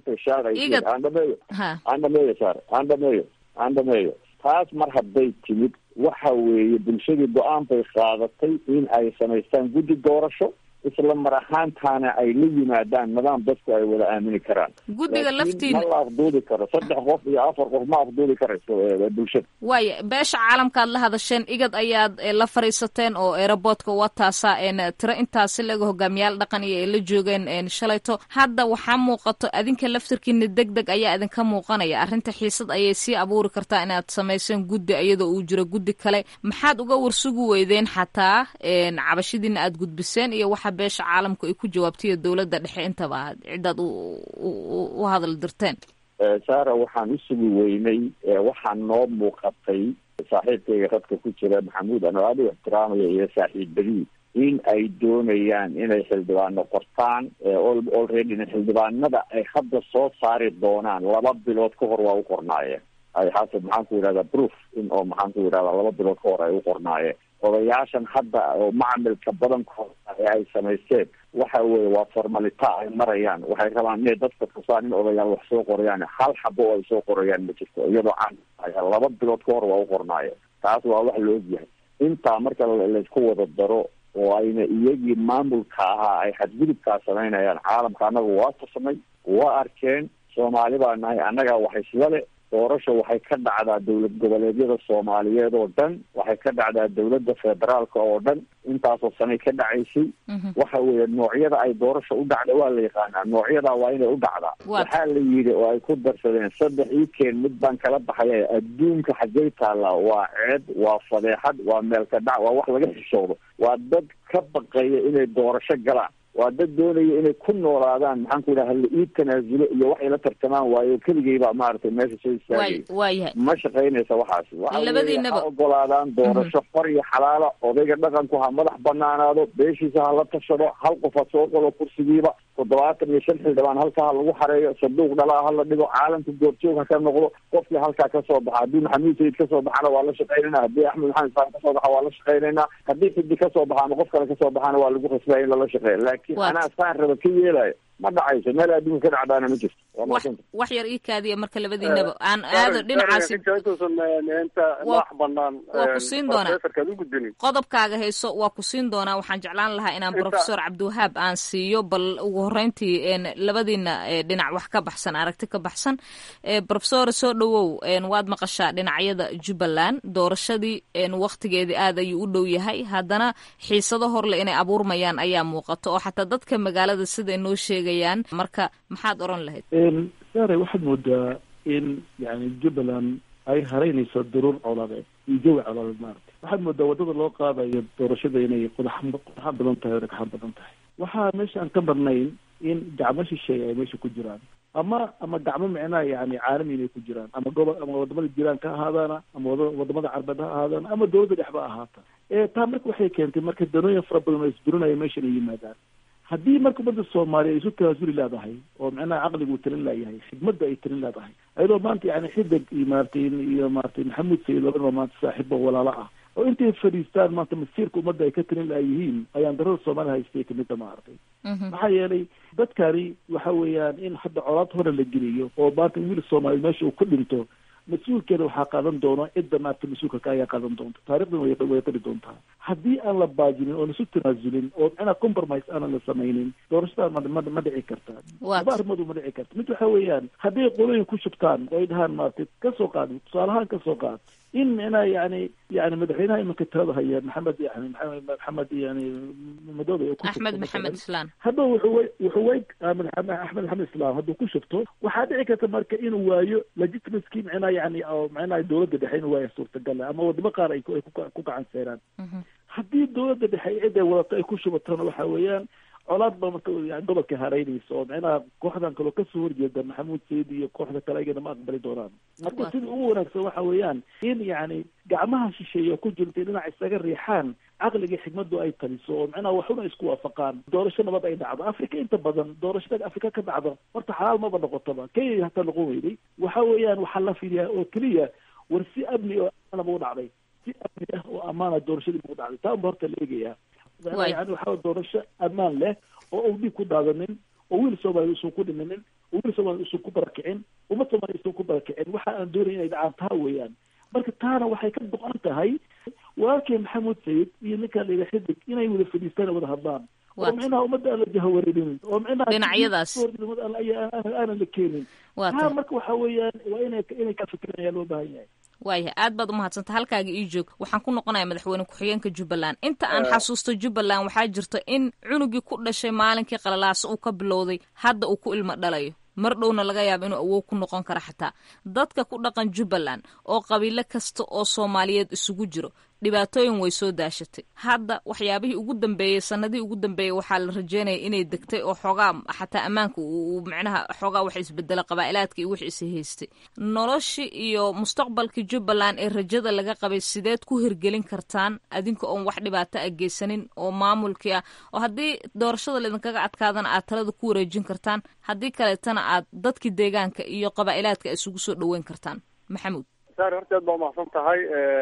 andhameeyo taas mar hadday timid waxa weeye bulshadii go-aan bay qaadatay in ay samaystaan guddi doorasho isla mar ahaantaana ay la yimaadaan nidaam dadku ay wada aamini karaan. guddiga laftiina ma la afduudi karo 3 qof iyo 4 qof ma afduudi karayso bulshada. waaya beesha caalamkaad la hadasheen igad ayaad la fariisateen oo aeroboortka wataasa tiro intaasi laga hogaamiyaal dhaqan iyo ay la joogeen shalayto. hadda waxaa muuqato adinka laftirkiina degdeg ayaa idinka muuqanaya. arrinta xiisad ayay sii abuuri kartaa inaad samayseen guddi iyadoo uu jiro guddi kale. maxaad uga warsugi weydeen xataa cabashadiina aad gudbiseen iyo waxa beesha caalamku ay ku jawaabtay dawladda dhexe intaba cidaad u hadal dirteen? saara waxaan u sugi weynay waxaan noo muuqatay saaxiibkayga radka ku jira maxamuud aan aad u ixtiraamaya iyo saaxiibadii in ay doonayaan inay xildhibaano qortaan already xildhibaanada ay hadda soo saari doonaan 2 bilood ka hor waa u qornaayeen. ay xasab maxaan ku yidhahdaa proof in oo maxaan ku yidhahdaa 2 bilood ka hor ay u qornaayeen. odayaashan hadda oo macamilka badankooda ee ay samaysteen waxa weeye waa formalita ay marayaan. waxay rabaan inay dadka tusaan in odayaal wax soo qorayaan. hal xabo oo ay soo qorayaan ma jirto iyadoo caan 2 bilood ka hor waa u qornaayeen. taas waa wax la ogyahay. intaa marka laysku wada daro oo ayna iyagii maamulka ahaa ay xadgudubkaa samaynayaan. caalamka annaga waa tusamay waa arkeen. Soomaali baa nahay annaga wax isla leh. doorasho waxay ka dhacdaa dowlad goboleedyada Soomaaliyeed oo dhan. waxay ka dhacdaa dowladda federaalka oo dhan. intaasoo sanay ka dhacaysay. waxa weeye noocyada ay doorasho u dhacda waa la yaqaanaa. noocyada waa inay u dhacdaa. waxaa la yidhi oo ay ku darsadeen 3 iikeen mid baan kala baxaya adduunka xaggay taallaa. waa ceeb, waa fadeexad, waa meel ka dhac, waa wax laga xishoodo. waa dad ka baqaya inay doorasho galaan. waa dad doonaya inay ku noolaadaan maxaan ku yidhaha la ii tanaasulo iyo waxay la tartamaan waayo keligayba maaragtay meesha soo istaagay. ma shaqaynaysa waxaasi. waxa ogolaadaan doorasho xor iyo xalaala. odayga dhaqanku ha madax banaanaado. beeshiisa ha la tashado. hal qof ha soo qolo kursigiiba. 75 xildhibaan halkaa lagu xareeyo, sanduuq dhalaa hala dhigo, caalamka goobjoog ha ka noqdo, qofkii halkaa kasoo baxa haddii maxamuud sayid kasoo baxana waa la shaqeynayna, haddii axmed maxamed islaan kasoo baxa waa la shaqeynaynaa, haddii xidi kasoo baxa ama qof kale kasoo baxana waa lagu khasbaya in lala shaqeeyo. laakiin anaa saan raba ka yeelayo ma dhacayso, meel adduunka ka dhacdaana ma jirto. wax yar ii kaadiya marka labadiinaba aan aado dhinacaasi waa ku siin doonaa qodobkaaga hayso, waa ku siin doonaa. waxaan jeclaan lahaa inaan professor cabdiwahaab aan siiyo, bal ugu horeyntii labadiina dhinac wax ka baxsan, aragti ka baxsan. professor soo dhawow, waad maqashaa dhinacyada Jubbaland, doorashadii waktigeedii aad ayuu u dhow yahay, haddana xiisado horle inay abuurmayaan ayaa muuqato, oo xataa dadka magaalada sida inoo sheegayaan. marka maxaad oran lahayd? saare, waxaad moodaa in yani Jubbaland ay haraynayso daruur coladeed iyo jawi coladeed. maaragtay waxaad moodaa wadada loo qaadayo doorashada inay qodaxan badan tahay o dhagxan badan tahay. waxaa meesha aan ka marnayn in gacmo shisheeye ay meesha ku jiraan, ama gacmo micnaha yani caalami inay ku jiraan, ama wadamada jiraanka ha ahaadaana, ama wadamada carbeed ha ahaadaana, ama dawladda dhexba ahaata. taa marka waxay keentay marka danooyin fara badan oo isburinaya meeshan ay yimaadaan. haddii marka ummadda soomaaliya ay isu tawaasuli leedahay oo micnaha caqligu uu talin leeyahay, xigmadda ay talin leedahay, ayadoo maanta yani xidig iyo maaragtay maxamuud sayid labadaba maanta saaxiib oo walaalo ah, oo intay fadhiistaan maanta masiirka ummadda ay ka talin layihiin ayaan darada soomaaliya haystay kamida maaragtay. maxaa yeelay dadkani waxa weeyaan in hadda colaad hore la geliyo oo maanta wiil soomaaliya meesha uu ku dhinto, mas-uulkeeda waxaa qaadan doona cidda maaragtay mas-uulka ka ayaa qaadan doonta. taarikhdan way qari doontaa haddii aan la baajinin oon isu tanaasulin oo micnaha compromise aanan la samaynin, doorashada ma dhici kartaa. laba arrimood ma dhici karta. mid waxa weeyaan hadday qolooyin ku shubtaan oo ay dhahaan maaragtay kasoo qaad, tusaalahaan kasoo qaad in micnaha yani madaxweynaha imanka talada haya maxamed madoobe axmed maxamed islaan, hadda wuxuu axmed maxamed islaan hadduu ku shubto, waxaa dhici karta marka inuu waayo legitimacy micnaha yani micnaha dawladda dhexe inuu waayo suurtagal, ama wadamo qaar ay ku gacan seeraan. haddii dawladda dhexe cid ay wadato ay ku shubatana waxa weeyaan colaad ba marka gobolka haraynaysa, oo micnaha kooxdan kaloo kasoo horjeeda maxamuud sayid iyo kooxda kale ayagana ma aqbali doonaan. marka sida ugu wanaagsan waxa weeyaan in yani gacmaha shisheeye oo ku jirtay dhinac isaga riixaan, caqliga xigmadu ay taliso, oo micnaha waxuna isku waafaqaan, doorasho nabad ay dhacdo. afrika inta badan doorashada afrika ka dhacdo horta xalaal maba noqotaba, kenya hataa noqon weyday. waxa weeyaan waxaa la fiiriyaa oo keliya war si amni oo amaba u dhacday, si amni ah oo amaana doorashadii ugu dhacday, taa unba horta la eegayaa. yani waxaa doorasho ammaan leh oo uu dhiig ku daadanin, oo wiil soomaaliya usan ku dhiminin, oo wiil soomaaliya usan ku barakicin, ummad soomaaliya usan ku barakicin. waxa aan doonaya inay dhacaan taa weeyaan. marka taana waxay ka go-an tahay walaalkii maxamuud sayid iyo ninkaa la yidhaha xidig inay wada fadhiistaan wada hadlaan, oo micnaha ummadda aan la jahawareerinin, oo micnaha dhinacyadaas aanan la keenin. taa marka waxa weeyaan waa inay ka fikiraan ayaa loo baahan yahay. waayahay, aad baad umahadsanta. halkaaga ii joog. waxaan ku noqonayaa madaxweyne ku-xigeenka Jubbaland. inta aan xasuusto Jubbaland waxaa jirta in cunugii ku dhashay maalinkii qalalaasa uu ka bilowday hadda uu ku ilmo dhalayo, mar dhowna laga yaabo inuu awood ku noqon karo. xataa dadka ku dhaqan Jubbaland oo qabiilo kasta oo Soomaaliyeed isugu jiro, dhibaatooyin way soo daashatay. hadda waxyaabihii ugu dambeeyey, sanadihii ugu dambeeyey waxaa la rajeynaya inay degtay oo xoogaa xataa ammaanka uu micnaha xoogaa wax isbedela, qabaa'ilaadka iyo wixii is haystay. noloshii iyo mustaqbalkii Jubbaland ee rajada laga qabay sideed ku hirgelin kartaan adinka oon wax dhibaato ah geysanin, oo maamulkii ah, oo haddii doorashada laydinkaga adkaadana aad talada ku wareejin kartaan, haddii kaleetana aad dadkii deegaanka iyo qabaa'ilaadka isugu soo dhaweyn kartaan? maxamuud saare, horta aad baa umahadsan tahay.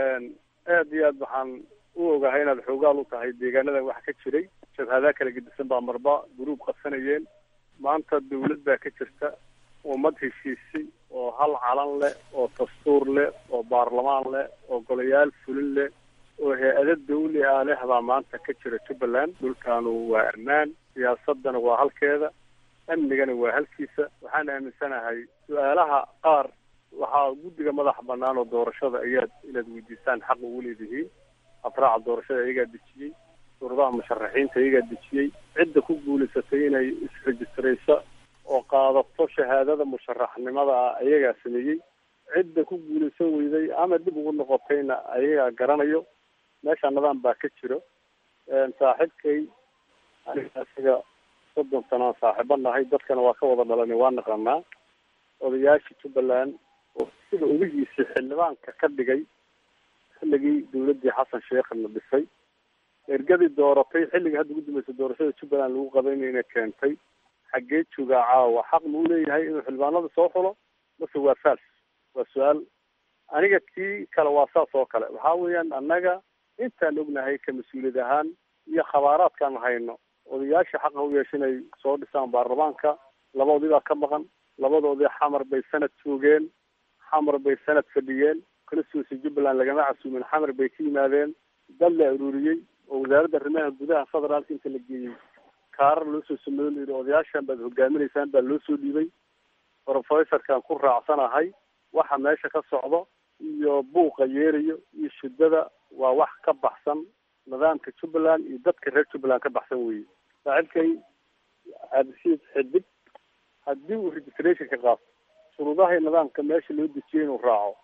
aad iyo aad waxaan u ogahay inaad xoogaal u tahay deegaanada wax ka jiray. jabhadaa kala gedisan baa marba guruub qabsanayeen. maanta dawlad baa ka jirta, ummad heshiisay oo hal calan leh, oo dastuur leh, oo baarlamaan leh, oo golayaal fulin leh, oo hay-ado dawli ah leh baa maanta ka jira Jubbaland. dhulkaanu waa ammaan, siyaasadana waa halkeeda, amnigana waa halkiisa. waxaan aaminsanahay su-aalaha qaar waxaa guddiga madaxa banaan oo doorashada inaad weydiisaan xaq ugu leedihiin. afraaca doorashada iyagaa dejiyey, shuruudaha musharaxiinta iyagaa dejiyey. cidda ku guulaysatay inay isrejistrayso oo qaadato shahaadada musharaxnimada ah iyagaa sameeyey. cidda ku guulaysan weyday ama dib ugu noqotayna ayagaa garanayo. meesha nidaam baa ka jiro. saaxiibkay aniga asiga 30 sano saaxiibo nahay, dadkana waa ka wada dhalanay, waa naqanaa. odayaashii Jubbaland oo sida uligiisii xildhibaanka ka dhigay xilligii dawladdii xasan sheekh la dhisay, ergadii dooratay xilligii hadda ugu dambeysay doorashada Jubbaland lagu qabanayna keentay, xaggee joogaa caawa xaq ma u leeyahay inuu xildhibaanada soo xulo mase waa faals? waa su-aal. aniga kii kale waa saas oo kale. waxaa weeyaan annaga intaan ognahay ka mas-uuliyad ahaan iyo khabaaraadkaan hayno, odayaasha xaqa u yeesha inay soo dhisaan baarlamaanka, labadoodii baa ka maqan. labadoodii xamar bay sanad joogeen, xamar bay sanad fadhiyeen. constituency jubbaland lagama casuumin, xamar bay ka yimaadeen. dad la ururiyey oo wasaaradda arrimaha gudaha federaalka inta la geeyey kaarar loo soo sameeyo la yidhi odayaashan baad hogaaminaysaan baa loo soo dhiibay. professorkan ku raacsanahay waxa meesha ka socdo iyo buuqa yeerayo iyo shidada waa wax ka baxsan nidaamka jubbaland iyo dadka reer jubbaland ka baxsan weeye. saaxiibkay cabdishiid xidig haddii uu registrationka qaato shuruudaha nidaamka meesha loo dejiyay inuu raaco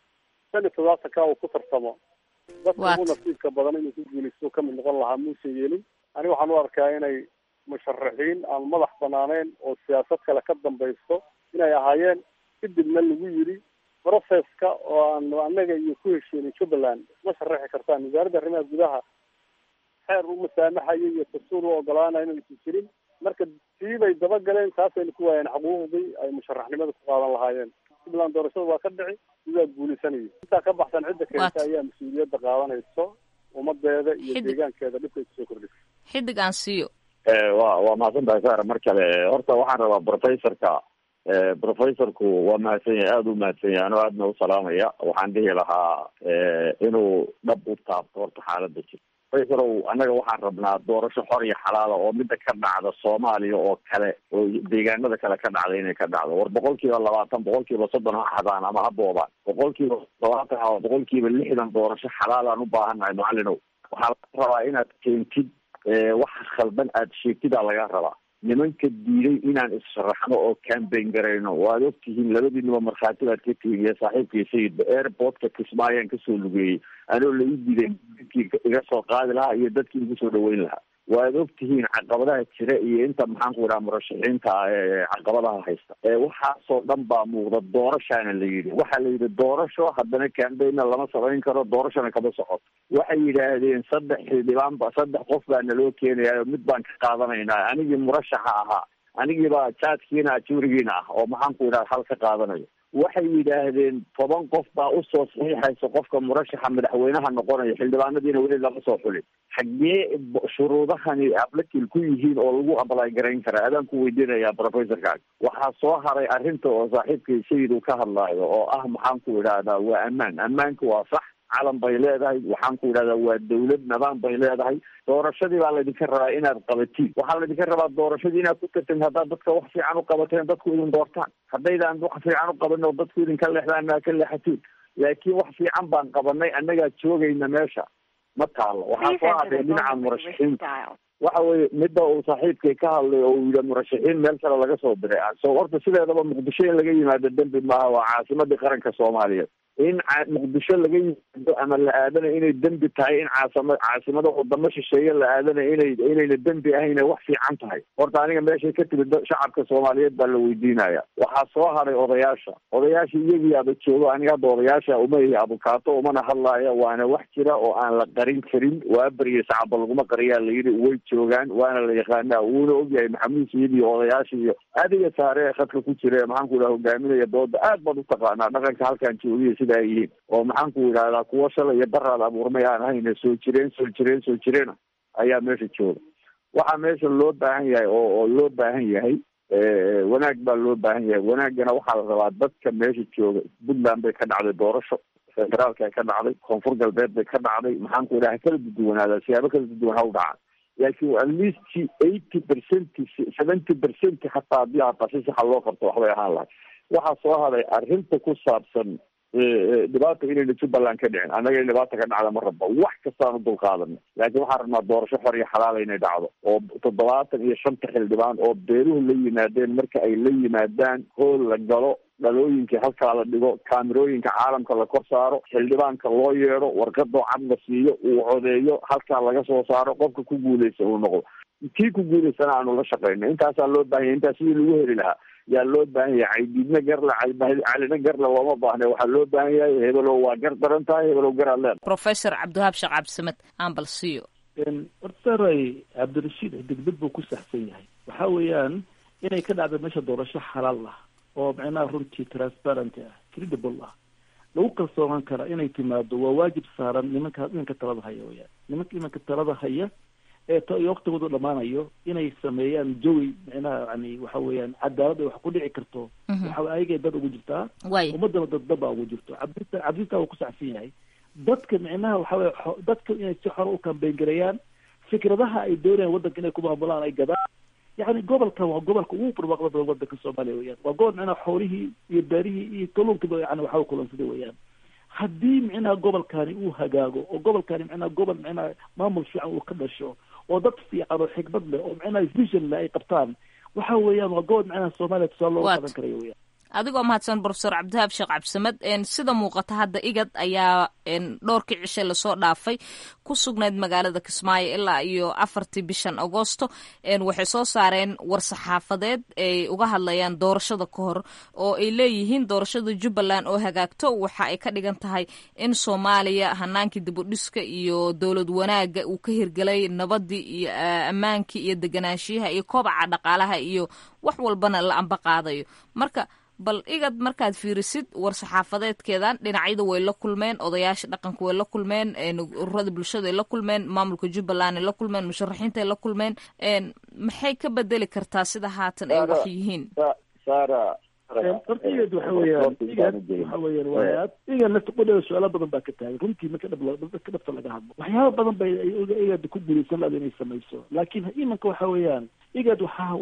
17 uu ku tarsamo dadka ugu nasiibka badan inuu ku guulaysto ka mid noqon lahaa muuse yeelin. aniga waxaan u arkaa inay musharaxiin aan madax banaaneen oo siyaasad kale ka dambaysto inay ahaayeen. kadibna lagu yiri processka oo aan annaga iyo ku heshiinay jubbaland ma sharaxi kartaan. wasaaradda arrimaha gudaha xeer u masaamaxayo iyo dastuur u ogolaanayo inaysan jirin. marka siibay dabagaleen, taasayna ku waayeen xuquuqdii ay musharaxnimada ku qaadan lahaayeen. jubbaland doorashada waa ka dhici, sidaa guulaysanaya. intaa ka baxsan cidda keenta ayaa mas-uuliyadda qaadanayso ummadeeda iyo deegaankeeda dhibkay kusoo kordhisa. xidig aan siiyo. waa mahadsantahay saara. mar kale horta waxaan rabaa professorku waa mahadsan yahay, aada u mahadsan yahay. anoo aadna u salaamaya. waxaan dhihi lahaa inuu dhab u taabto horta xaalada jir. professorow annaga waxaan rabnaa doorasho xor iyo xalaala oo mida ka dhacda soomaaliya oo kale oo deegaanada kale ka dhacda inay ka dhacdo. war 20% 30% ha xadaan ama ha boobaan, 70% ama 60% doorasho xalaalaan u baahannahay. macallinow waxaa laga rabaa inaad keentid wax khaldan aad sheegtidaa laga rabaa. nimanka diiday inaan issharaxno oo campaign garayno waad ogtihiin, labadiinuba markhaati baad ka tihiin. iyo saaxiibkii sayidba airportka kismaayaan kasoo lugeeyey anoo la ii diiday dadkii iga soo qaadi lahaa iyo dadkii igu soo dhaweyn lahaa. waad ogtihiin caqabadaha jira iyo inta maxaan ku idhaha murashaxiinta caqabadaha haysta. waxaasoo dhan baa muuqda. doorashaana la yidhi, waxaa la yidhi doorasho haddana campaignna lama samayn karo, doorashona kama socoto. waxay yidhaahdeen 3 xildhibaan 3 qof baa naloo keenayaa, mid baan ka qaadanaynaa. anigii murashaxa ahaa, anigiiba jaadkiina juurigiina ah oo maxaan ku idhaha hal ka qaadanayo. waxay yidhaahdeen 10 qof baa usoo saxiixaysa qofka murashaxa madaxweynaha noqonaya, xildhibaanadiina weli lama soo xulin. xaggee shuruudahani ablakil ku yihiin oo lagu ablay garayn karaa? adaan ku weydiinayaa professorkaaga. waxaa soo haray arrinta oo saaxiibkay sayid uu ka hadlaayo oo ah maxaan ku idhahdaa waa ammaan. ammaanka waa sax, calan bay leedahay. waxaan ku idhahdaa waa dawlad, nidaam bay leedahay. doorashadii baa laydinka rabaa inaad qabatiin. waxaa laydinka rabaa doorashadii inaad ku tartin. haddaad dadka wax fiican u qabateen dadku idin doortaan. haddaydaan wax fiican u qaban oo dadku idinka leexdaan maa ka leexatiin. laakiin wax fiican baan qabanay, annagaa joogayna meesha ma taalo. waxaa soo hadhay dhinaca murashaxiinta. waxa weye midda uu saaxiibkay ka hadlay oo uu yidhi murashaxiin meel kale laga soo diray. so horta sideedaba muqdisho in laga yimaado dembi maaha, waa caasimadii qaranka soomaaliyeed. in muqdisho laga yimaado ama la aadana inay dembi tahay, in caasimada wadamo shisheeye la aadana inayna dembi ahayn wax fiican tahay. horta aniga meeshay ka timid shacabka soomaaliyeed baa la weydiinaya. waxaa soo haray odayaasha iyagiiaba joogo. aniga hadda odayaasha uma ihi abukaato, umana hadlaaya. waana wax jira oo aan la qarin karin. waa beriya sacaba laguma qariyaa la yidhi. way joogaan, waana la yaqaanaa. wuuna ogyahay maxamuud sayid iyo odayaasha iyo adiga saare ee khadka ku jira maxaan ku idhaha hogaaminaya dooda aad baad u taqaanaa dhaqanka halkaan joogiya sida ay yihiin. oo maxaan ku idhahdaa kuwo shalay iyo daraad abuurmay aan ahayna soo jireen ayaa meesha jooga. waxaa meesha loo baahan yahay oo loo baahan yahay wanaag baa loo baahan yahay. wanaagana waxaa la rabaa dadka meesha jooga. puntland bay ka dhacday doorasho, federaalka ka dhacday, koonfur galbeed bay ka dhacday. maxaan ku idhaha kala duduwanaada, siyaabo kala duduwan ha u dhacaan. laakiin at least 80% 70% hataa haddii hataa si saxa loo qabto waxbay ahaan lahay. waxaa soo haday arrinta ku saabsan dhibaata inayna jubbaland ka dhicin. annaga in dhibaata ka dhacda ma rabba, wax kastaan u dulqaadana. laakiin waxaan rabnaa doorasho xor iyo xalaala inay dhacdo oo 75 xildhibaan oo beeruhu la yimaadeen marka ay la yimaadaan hool la galo, dhalooyinkii halkaa la dhigo, kaamirooyinka caalamka la kor saaro, xildhibaanka loo yeedho, warqadoo cad la siiyo, uu codeeyo, halkaa laga soo saaro, qofka ku guuleysa uu noqdo. kii ku guuleysana aanu la shaqeyno. intaasaa loo baahan yahay. intaas sidii lagu heli lahaa yaa loo baahan yahay. caydiidna garla calina garla looma baahne. waxaa loo baahan yahay hebelow waa gar daran tahay, hebelow garaad leedahay. professor cabdiwahaab sheekh cabdisamed aan bal siiyo. horta saray cabdirashiid xidigdad buu ku saxsan yahay. waxa weeyaan inay ka dhacdo meesha doorasho xalaal ah oo macnaha runtii transparent ah, credible ah, lagu kalsoonaan kara inay timaado, waa waajib saaran nimanka talada haya weyaan. nimanka talada haya ee waqtigoodu dhamaanayo inay sameeyaan jawi macnaha yani waxa weeyaan cadaalad ay wax ku dhici karto. waxa ayaga dad ugu jirtaa, ummadana dad ugu jirto. cabdita waa ku saxsan yahay dadka macnaha waxa weeye dadka inay si xor u kambeyn gareeyaan fikradaha ay doonayaan waddanka inay ku maamulaan ay gadaan. yani gobolkan waa gobolka ugu barwaaqada badan waddanka Soomaaliya weyaan. waa gobol macnaha xoolihii iyo beerihii iyo kalluunkiiba yani waxa kulansaday weyaan. haddii macnaha gobolkani uu hagaago oo gobolkani macnaha gobol macnaha maamul fiican uu ka dhasho oo dad fiican oo xikmad leh oo macnaha vision leh ay qabtaan, waxa weeyaan waa gobol macnaha Soomaaliya tusaale looga qadan karayo weyaan. adigoo mahadsan Professor Cabdihaab Sheekh Cabdisamed. sida muuqata hadda IGAD ayaa dhowrkii cishe lasoo dhaafay ku sugnayd magaalada Kismaayo ilaa iyo 4 bishan Agoosto. waxay soo saareen war-saxaafadeed ay uga hadlayaan doorashada ka hor oo ay leeyihiin doorashada Jubbaland oo hagaagto waxa ay ka dhigan tahay in Soomaaliya hanaankii dib u dhiska iyo dowlad wanaaga uu ka hirgalay, nabadii iyo ammaankii iyo deganaanshiyaha iyo kobaca dhaqaalaha iyo wax walbana la amba qaadayo. marka bal IGAD markaad fiirisid war-saxaafadeedkeedan dhinacyada way la kulmeen, odayaasha dhaqanka way la kulmeen, ururada bulshada ay la kulmeen, maamulka Jubbaland ay la kulmeen, musharaxiinta ay la kulmeen. maxay ka bedeli kartaa sida haatan ay wax yihiin? IGAD waxa weeyaan waa IGAD nafta qodheeda su-aalo badan baa ka taagan runtii marka dhabta laga hadlo. waxyaaba badan bay IGAD ku guulaysan lahayd inay samayso, laakiin imanka waxa weeyaan IGAD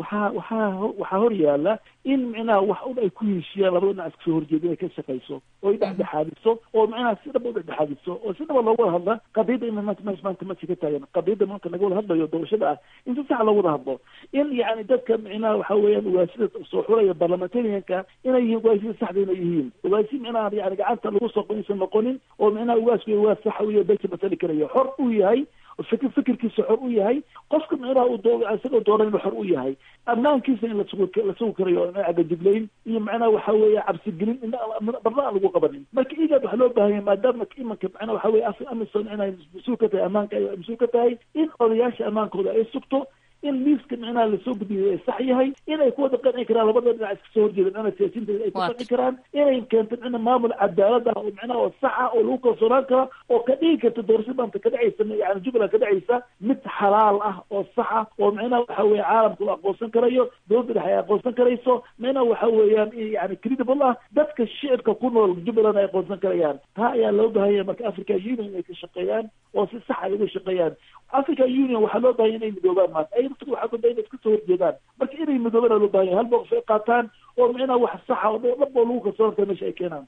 waxaa hor yaala in macnaha wax un ay ku heshiiyaan labada dhinac iska soo horjeeda inay ka shaqayso oo ay dhexdhexaadiso oo macnaha si dhaba u dhexdhexaadiso oo si dhaba loogu wada hadla qadiyadda in maanta meesha ka taagan qadiyadda maanta laga wada hadlayo doorashada ah in si sax loogu wada hadlo. in yani dadka macnaha waxa weeyaan ugaasida soo xulaya parliamentarianka inay yihiin ugaasida saxda inay yihiin ugaasi macnaha yani gacanta lagu soo qoysan noqonin oo macnaha ugaasku ugaas sax u yahay beesha masali karayo xor u yahay fikirkiisa xor u yahay qofka macnaha isagoo dooran inuu xor u yahay ammaankiisa in la sugi karayo agajiblayn iyo macnaha waxa weeye cabsigelin barna aan lagu qabanin. marka IGAD waxaa loo baahan yahay maadaama imanka macnaha waxa weeye Amisom inay mas-uul ka tahay ammaanka ay mas-uul ka tahay in odayaasha ammaankooda ay sugto, in liiska macnaha lasoo gudbiyay ay sax yahay, inay ku wada qanci karaan labada dhinac iska soo horjeeda macnaha siyaasiyiinta ay ku qanci karaan, inay keento macnaha maamul cadaalad ah oo macnaha oo sax ah oo lagu kalsoonaan karo oo ka dhigi karta doorashada maanta ka dhacaysa yani Jubbaland ka dhacaysa mid xalaal ah oo sax ah oo macnaha waxa weeye caalamku uu aqoonsan karayo, dowladda dhexe ay aqoonsan karayso, macnaha waxa weeyaan yani credible ah, dadka shicibka ku nool Jubbaland ay aqoonsan karayaan. taa ayaa loo baahan yahay marka African Union inay ka shaqeeyaan oo si sax ay uga shaqeeyaan. African Union waxaa loo baahan inay midoobaan maanta waxaa inay iska soo horjeedaan. marka inay midoobaan loo baahan hal boqof ay qaataan oo macnaha wax sax ah oo dhab oo lagu kalsoon karo meesha ay keenaan.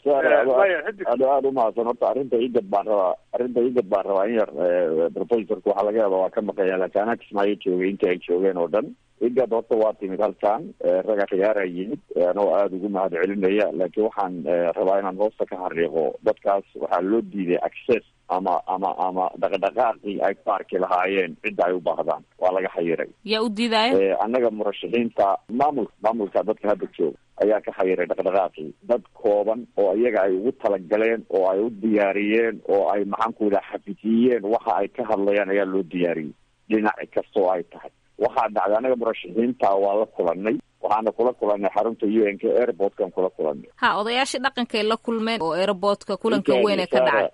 aad u mahadsan. horta arrinta IGAD baan rabaa in yar professorka waxaa laga yaaba waa ka maqaya laakiin anaa Kismaayo joogay inta ay joogeen oo dhan. IGAD horta waa timid halkan raga khiyaara yimid anoo aada ugu mahad celinaya, laakiin waxaan rabaa inaan hoosta ka xariiqo dadkaas waxaa loo diiday access ama dhaqdhaqaaqii ay ku arki lahaayeen cidda ay u baahdaan waa laga xayiray. yaa u diidaya? annaga murashaxiinta maamulka dadka hadda jooga ayaa ka xayiray dhaqdhaqaaqii. dad kooban oo iyaga ay ugu talagaleen oo ay u diyaariyeen oo ay maxaanku yidhaha xafidiyeen waxa ay ka hadlayaan ayaa loo diyaariyey dhinac kasta oo ay tahay. waxaa dhacday anaga murashaxiinta waa la kulanay, waxaana kula kulanay xarunta UN ka airportkan kula kulanay. odayaashii dhaqankay la kulmeen oo airportka kulanka weyn ee ka dhacay.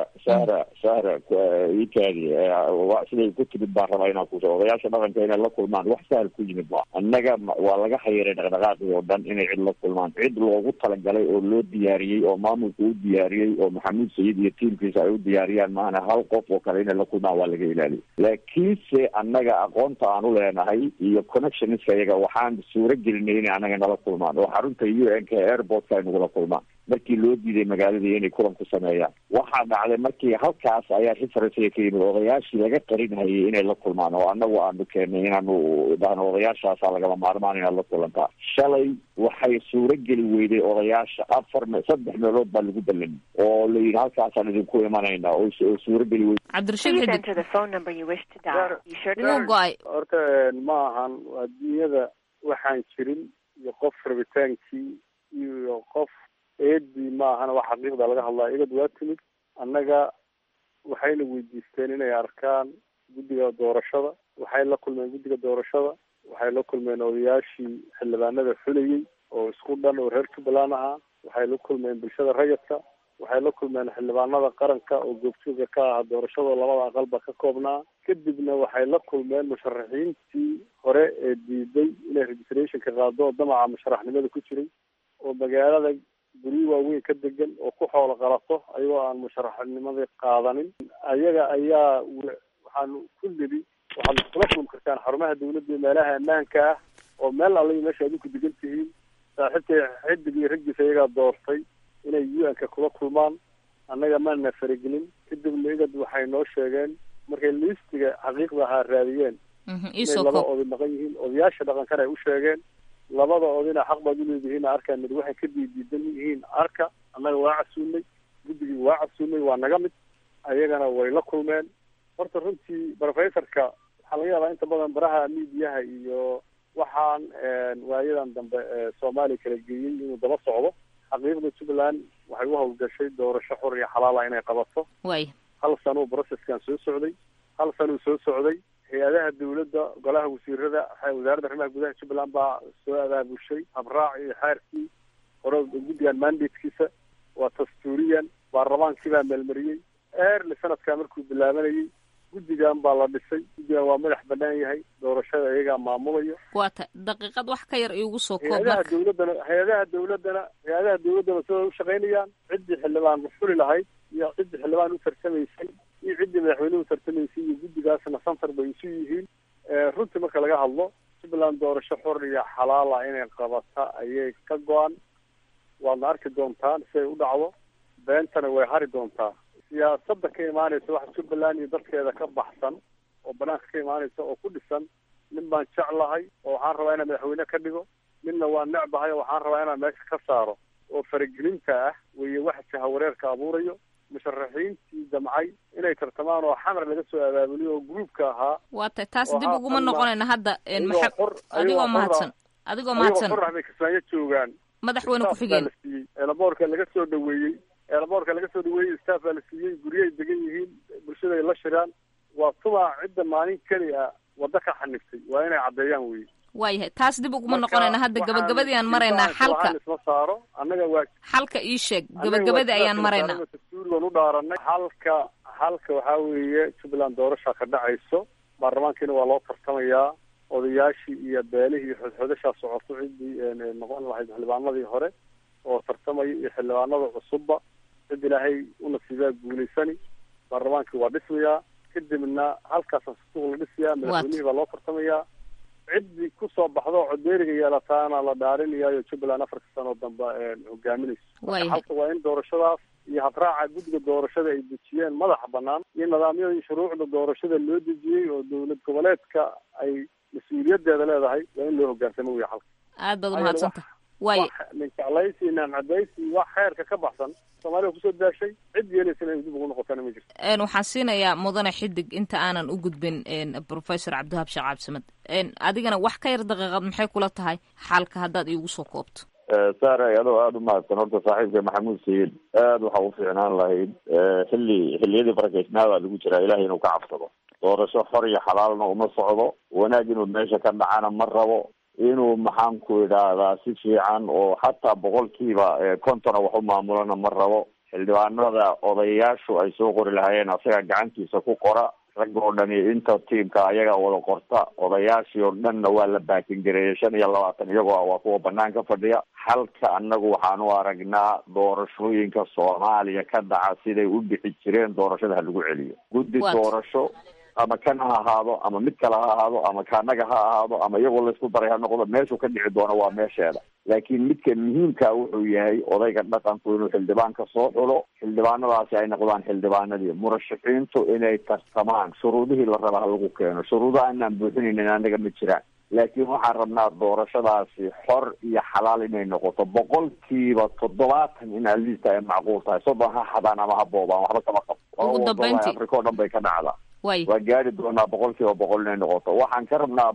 Sara ikaadi siday ku timid baan rabaa inaan ku soo odayaasha dhaqanka inay la kulmaan wax sahal ku yimid ma annaga waa laga xayiray dhaqdhaqaaqii oo dhan inay cid la kulmaan. cid loogu talagalay oo loo diyaariyey oo maamulka u diyaariyey oo Maxamuud Sayid iyo tiimkiisa ay u diyaariyaan maana hal qof oo kale inay la kulmaan waa laga ilaaliyay. laakiinse annaga aqoonta aan u leenahay iyo connectionska iyaga waxaan suura gelinay inay anaga nala kulmaan oo xarunta UN ka airportka ay nagula kulmaan markii loo diiday magaaladii inay kulan ku sameeyaan. waxaa dhacday markii halkaas ayaa referensiga ka yimid odayaashii laga qarinhayay inay la kulmaan oo annagu aanu keenay inaanu dhahno odayaashaasaa lagama maarmaan inaad la kulantaa. shalay waxay suura geli weyday odayaasha 3 meelood baa lagu ballamay oo la yidhi halkaasaan idinku imanayna oo suura geli weyday. Cabdirashiid horta ma ahan adduunyada waxaan jirin iyo qof rabitaankii iyo qof eedii ma ahan wax xaqiiqda laga hadlaa. IGAD waa timid annaga waxayna weydiisteen inay arkaan guddiga doorashada, waxay la kulmeen guddiga doorashada, waxay la kulmeen odayaashii xildhibaanada xulayey oo isku dhan oo reer jubbaland ahaa, waxay la kulmeen bulshada rayidka, waxay la kulmeen xildhibaanada qaranka oo goobjooga ka aha doorashada labada aqalba ka koobnaa. kadibna waxay la kulmeen musharaxiintii hore ee diiday inay registrationka qaado oo damaca musharaxnimada ku jiray oo magaalada guryo waaweyn ka degan oo ku xoolo qalato ayagoo aan musharaxnimadii qaadanin. ayaga ayaa waxaan ku nidhi waxaad kula kulmi kartaan xarumaha dawladda meelaha ammaanka ah oo meel alla meesha adinku degan tihiin. saaxiibtay xidig iyo raggiisa ayagaa doortay inay UN-ka kula kulmaan, annaga maana faragelin. kadibna igad waxay noo sheegeen markay liistiga xaqiiqda ahaa raadiyeen inay laba oday maqan yihiin. odayaasha dhaqankana ay u sheegeen labada odayna xaq baad uleedihiin arkaan mid waxay ka diidiidan yihiin arka. annaga waa casuunay, guddigii waa casuunay, waa naga mid. ayagana way la kulmeen. horta runtii professorka waxaa laga yaabaa inta badan baraha miidiyaha iyo waxaan waayadan dambe soomaaliya kala geeyey inuu daba socdo. xaqiiqda jubbaland waxay u hawlgashay doorasho xor iyo xalaala inay qabato. hal sano processkan soo socday, hal sanuu soo socday. hay-adaha dawladda, golaha wasiirada, wasaaradda arrimaha gudaha jubbaland baa soo abaabushay habraac iyo xeerkii hore guddigan mandatekiisa waa dastuuriyan. baarlamaankii baa meelmariyey. early sanadkaa markuu bilaabanayay guddigan baa la dhisay. guddigan waa madax banaan yahay, doorashada iyagaa maamulayo. waata daqiiqad wax ka yar iigu soo koob. hay-adaha dawladdana sida ushaqaynayaan ciddii xildhibaan xuli lahayd iyo ciddii xildhibaan u tarsamaysay iyo ciddii madaxweyne u tarsamaysay iyo guddigaasna santar bay isu yihiin. runtii marka laga hadlo jubbaland doorasho xor iyo xalaala inay qabata ayay ka go-an. waadna arki doontaan siay u dhacdo. beentana way hari doontaa. siyaasada ka imaanaysa waxa jubbaland iyo dadkeeda ka baxsan oo banaanka ka imaanaysa oo ku dhisan nin baan jeclahay oo waxaan rabaa inaan madaxweyne ka dhigo, midna waa necbahay oo waxaan rabaa inaan meesha ka saaro oo faragelinta ah weeye waxa jahawareerka abuurayo. musharaxiintii damcay inay tartamaan oo xamar laga soo abaabuliyo oo gruubka ahaa. waata taas dib uguma noqonayna hadda. adigoo mahadsan xor ah bay kismaayo joogaan. madaxweyne ku-xigeen eelaboorka laga soo dhaweeyey staff baa la siiyey, guryahay degan yihiin, bulshada ay la shiraan. waa tuma cidda maalin keli a waddo ka xaniftay waa inay caddeeyaan wey. waayahay taas dib uguma noqonayna hadda gabagabadii aan maraynaa. isma saaro annaga waa xalka ii sheeg. gabagabadii ayaan maraynaa. dastuurigan u dhaaranay. halka waxaa weeye jubbaland doorashaa ka dhacayso. baarlamaankiina waa loo tartamayaa. odayaashii iyo beelihii iyo xodxodashaa socoto ciddii noqon lahayd xildhibaanadii hore oo tartamaya iyo xildhibaanada cusubba cid ilaahay u nasiibaa guulaysani. baarlamaankii waa dhismayaa. kadibna halkaasa suuq la dhisayaa. madaxweynihii baa loo tartamayaa. ciddii kusoo baxdo oo codeeriga yeelataana la dhaarinayaayo jubbaland 4 sano dambe hogaaminayso. halka waa in doorashadaas iyo habraaca guddiga doorashada ay dejiyeen madaxa banaan iyo nidaamyada shuruucda doorashada loo dejiyey oo dowlad goboleedka ay mas-uuliyadeeda leedahay waa in loo hogaansamo wey halka. aad baad umahadsantaha. waay nincadaysi nancadaysi wax xeerka ka baxsan soomaaliya kusoo daashay cid yeelaysana ay dib ugu noqotana ma jirto. waxaan siinayaa mudane xidig inta aanan u gudbin professor cabdiwahab sheekh cabdisamed. adigana wax ka yar daqiiqad maxay kula tahay xalka haddaad iigu soo koobto. saaray adoo aada u mahadsan. horta saaxiibka maxamuud sayid aada waxa u fiicnaan lahayd xilliyadii barakeysnaadaa lagu jiraa ilahay inuu ka cabsado. doorasho xor iyo xalaalna uma socdo. wanaag inuu meesha ka dhacana ma rabo. inuu maxaan ku idhaahdaa si fiican oo xataa 50% wax u maamulana ma rabo. xildhibaanada odayaashu ay soo qori lahaayeen asaga gacantiisa ku qora. rag oo dhani inta tiimka ayaga wada qorta. odayaashii oo dhanna waa la baakin gareeyay 25 iyagoo waa kuwa banaanka fadhiya. halka annagu waxaan u aragnaa doorashooyinka Soomaaliya ka dhaca siday u dhici jireen doorashada ha lagu celiyo. guddi doorasho ama kan ha ahaado ama mid kale ha ahaado ama kaanaga ha ahaado ama iyagoo laisku daray ha noqdo meeshuu ka dhici doono waa meesheeda. laakiin midka muhiimka wuxuu yahay odayga dhaqanku inuu xildhibaanka soo xulo. xildhibaanadaasi ay noqdaan xildhibaanadii. murashaxiintu inay tartamaan. shuruudihii la raba ha lagu keeno. shuruudaha inaan buuxinaynin anaga ma jiraan. laakiin waxaan rabnaa doorashadaasi xor iyo xalaal inay noqoto. 70% in aliista ay macquul tahay. 30 ha xadaan ama ha boobaan waxba kama qabo. ugu dambeyntii afrika oo dhan bay ka dhacdaa. waa gaari doonaa 100% inay noqoto. waxaan ka rabnaa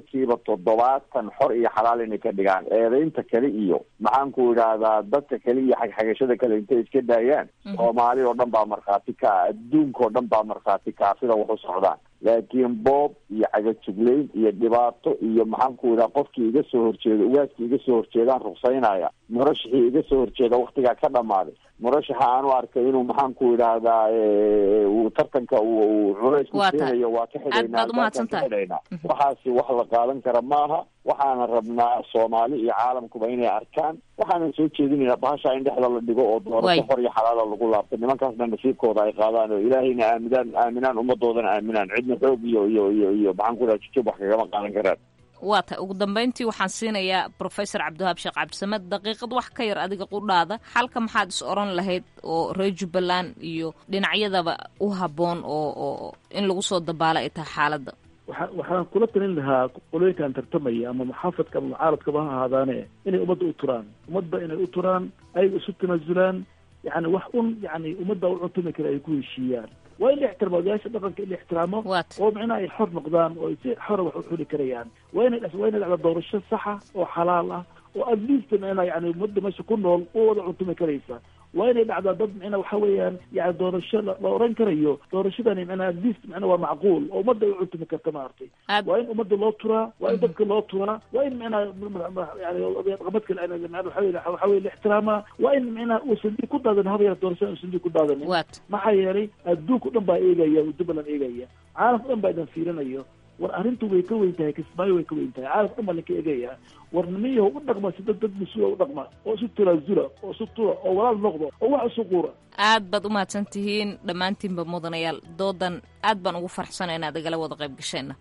70% xor iyo xalaal inay ka dhigaan. eedaynta kale iyo maxaan ku idhaahdaa dadka kale iyo xagxagashada kale intay iska daayaan. soomaali oo dhan baa markhaati ka ah. adduunka oo dhan baa markhaati ka ah sida wax u socdaan. laakiin boob iyo cagajuglayn iyo dhibaato iyo maxaan ku idhaha qofkii iga soo horjeeda ugaadkii iga soo horjeedaan ruqsaynaya murashaxii iga soo horjeeda waktigaa ka dhamaaday murashaxa aanu arkay inuu maxaan ku idhaahdaa uu tartanka uu culays ku keenayo waa ka xidhaynaa waxaasi wax la qaadan kara maaha waxaana rabnaa Soomaali iyo caalamkuba inay arkaan waxaana soo jeedinaynaa bahasha in dhexda la dhigo oo doorasho xor iyo xalaal lagu laabto nimankaasna nasiibkooda ay qaadaan oo ilaahayna aaminaan ummadoodana aaminaan cidna xoog iyo maxaan ku idhaha jujub wax kagama qaadan karaan waa ta ugu dambayntii waxaan siinayaa professor cabdiwahaab sheekh cabdisamed daqiiqad wax ka yar adiga qudhaada xalka maxaad is oran lahayd oo reer Jubbaland iyo dhinacyadaba u habboon oo in lagu soo dabaalo ay tahay xaaladda waxaan kula talin lahaa qolooyinkan tartamaya ama muxaafadka ama mucaaradkaba ha ahaadaane inay ummadda u turaan ummadba inay u turaan ayaga isu tanaasulaan yani wax yani ummadda u cuntumi kale ay ku heshiiyaan waa in la ixtiraamo odayaasha dhaqanka in la ixtiraamo oo micnaha ay xor noqdaan oo si xora wax u xuli karayaan waa inay dhacda doorasho saxa oo xalaal ah oo at least micnaha yani ummadda meesha ku nool u wada cuntumi karaysa waa inay dhacdaa dad micnaha waxa weeyaan yani doorasho la oran karayo doorashadani micnaha at least micnaha waa macquul oo ummadda ay u cuntumi karta maartay waa in ummadda loo turaa waa in dadka loo turaa waa in micnaha yani dhaqamadka waxa weye la ixtiraamaa waa in micnaha uusan ku daadan habaya doorashada uusan ku daadanin maxaa yeelay adduunka dhan baa eegaya Jubbaland eegaya caalamka dhan baa idan fiirinayo war arrintu way ka weyn tahay kismaayo way ka weyn tahay caalamka dhan baa laga eegaya war nimiyaha u dhaqma si dad mas-uula u dhaqma oo isu tanaasula oo isu tura oo walaal noqdo oo wax isu quura aad baad u mahadsan tihiin dhammaantiinba mudanayaal doodan aad baan ugu farxsana inaad igala wada qayb gasheenna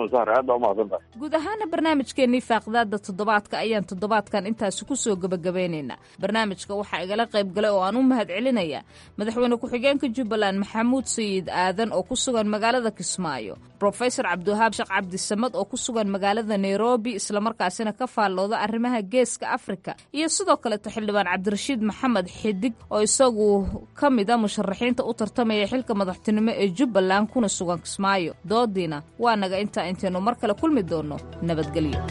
guud ahaana barnaamijkeennii faaqidaada toddobaadka ayaan toddobaadkan intaasi ku soo gebagabeynaynaa barnaamijka waxaa igala qayb galay oo aan u mahad celinayaa madaxweyne ku-xigeenka Jubbaland Maxamuud Sayid Aadan oo ku sugan magaalada Kismaayo professor cabdiwahaab sheekh cabdisamed oo ku sugan magaalada Nairobi islamarkaasina ka faallooda arrimaha geeska Afrika iyo sidoo kale xildhibaan Cabdirashiid Maxamed Xidig oo isagu ka mid ah musharaxiinta u tartamaya xilka madaxtinimo ee Jubbaland kuna sugan Kismaayo doodiina waa naga intaynu mar kale kulmi doono nabadgelyo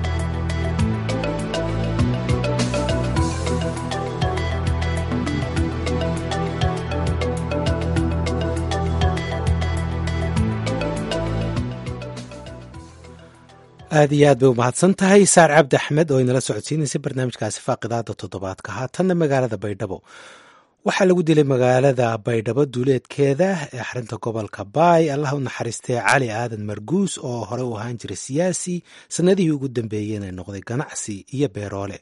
aad iyo aad bay u mahadsan tahay saar cabdi axmed oo inala socodsiinaysay barnaamijkaasi faaqidaada toddobaadka haatanna magaalada baydhabo waxaa lagu dilay magaalada baydhabo duuleedkeeda ee xarinta gobolka baay allah u naxariistay cali aadan marguus oo hore u ahaan jiray siyaasi sanadihii ugu dambeeyeen ee noqday ganacsi iyo beeroole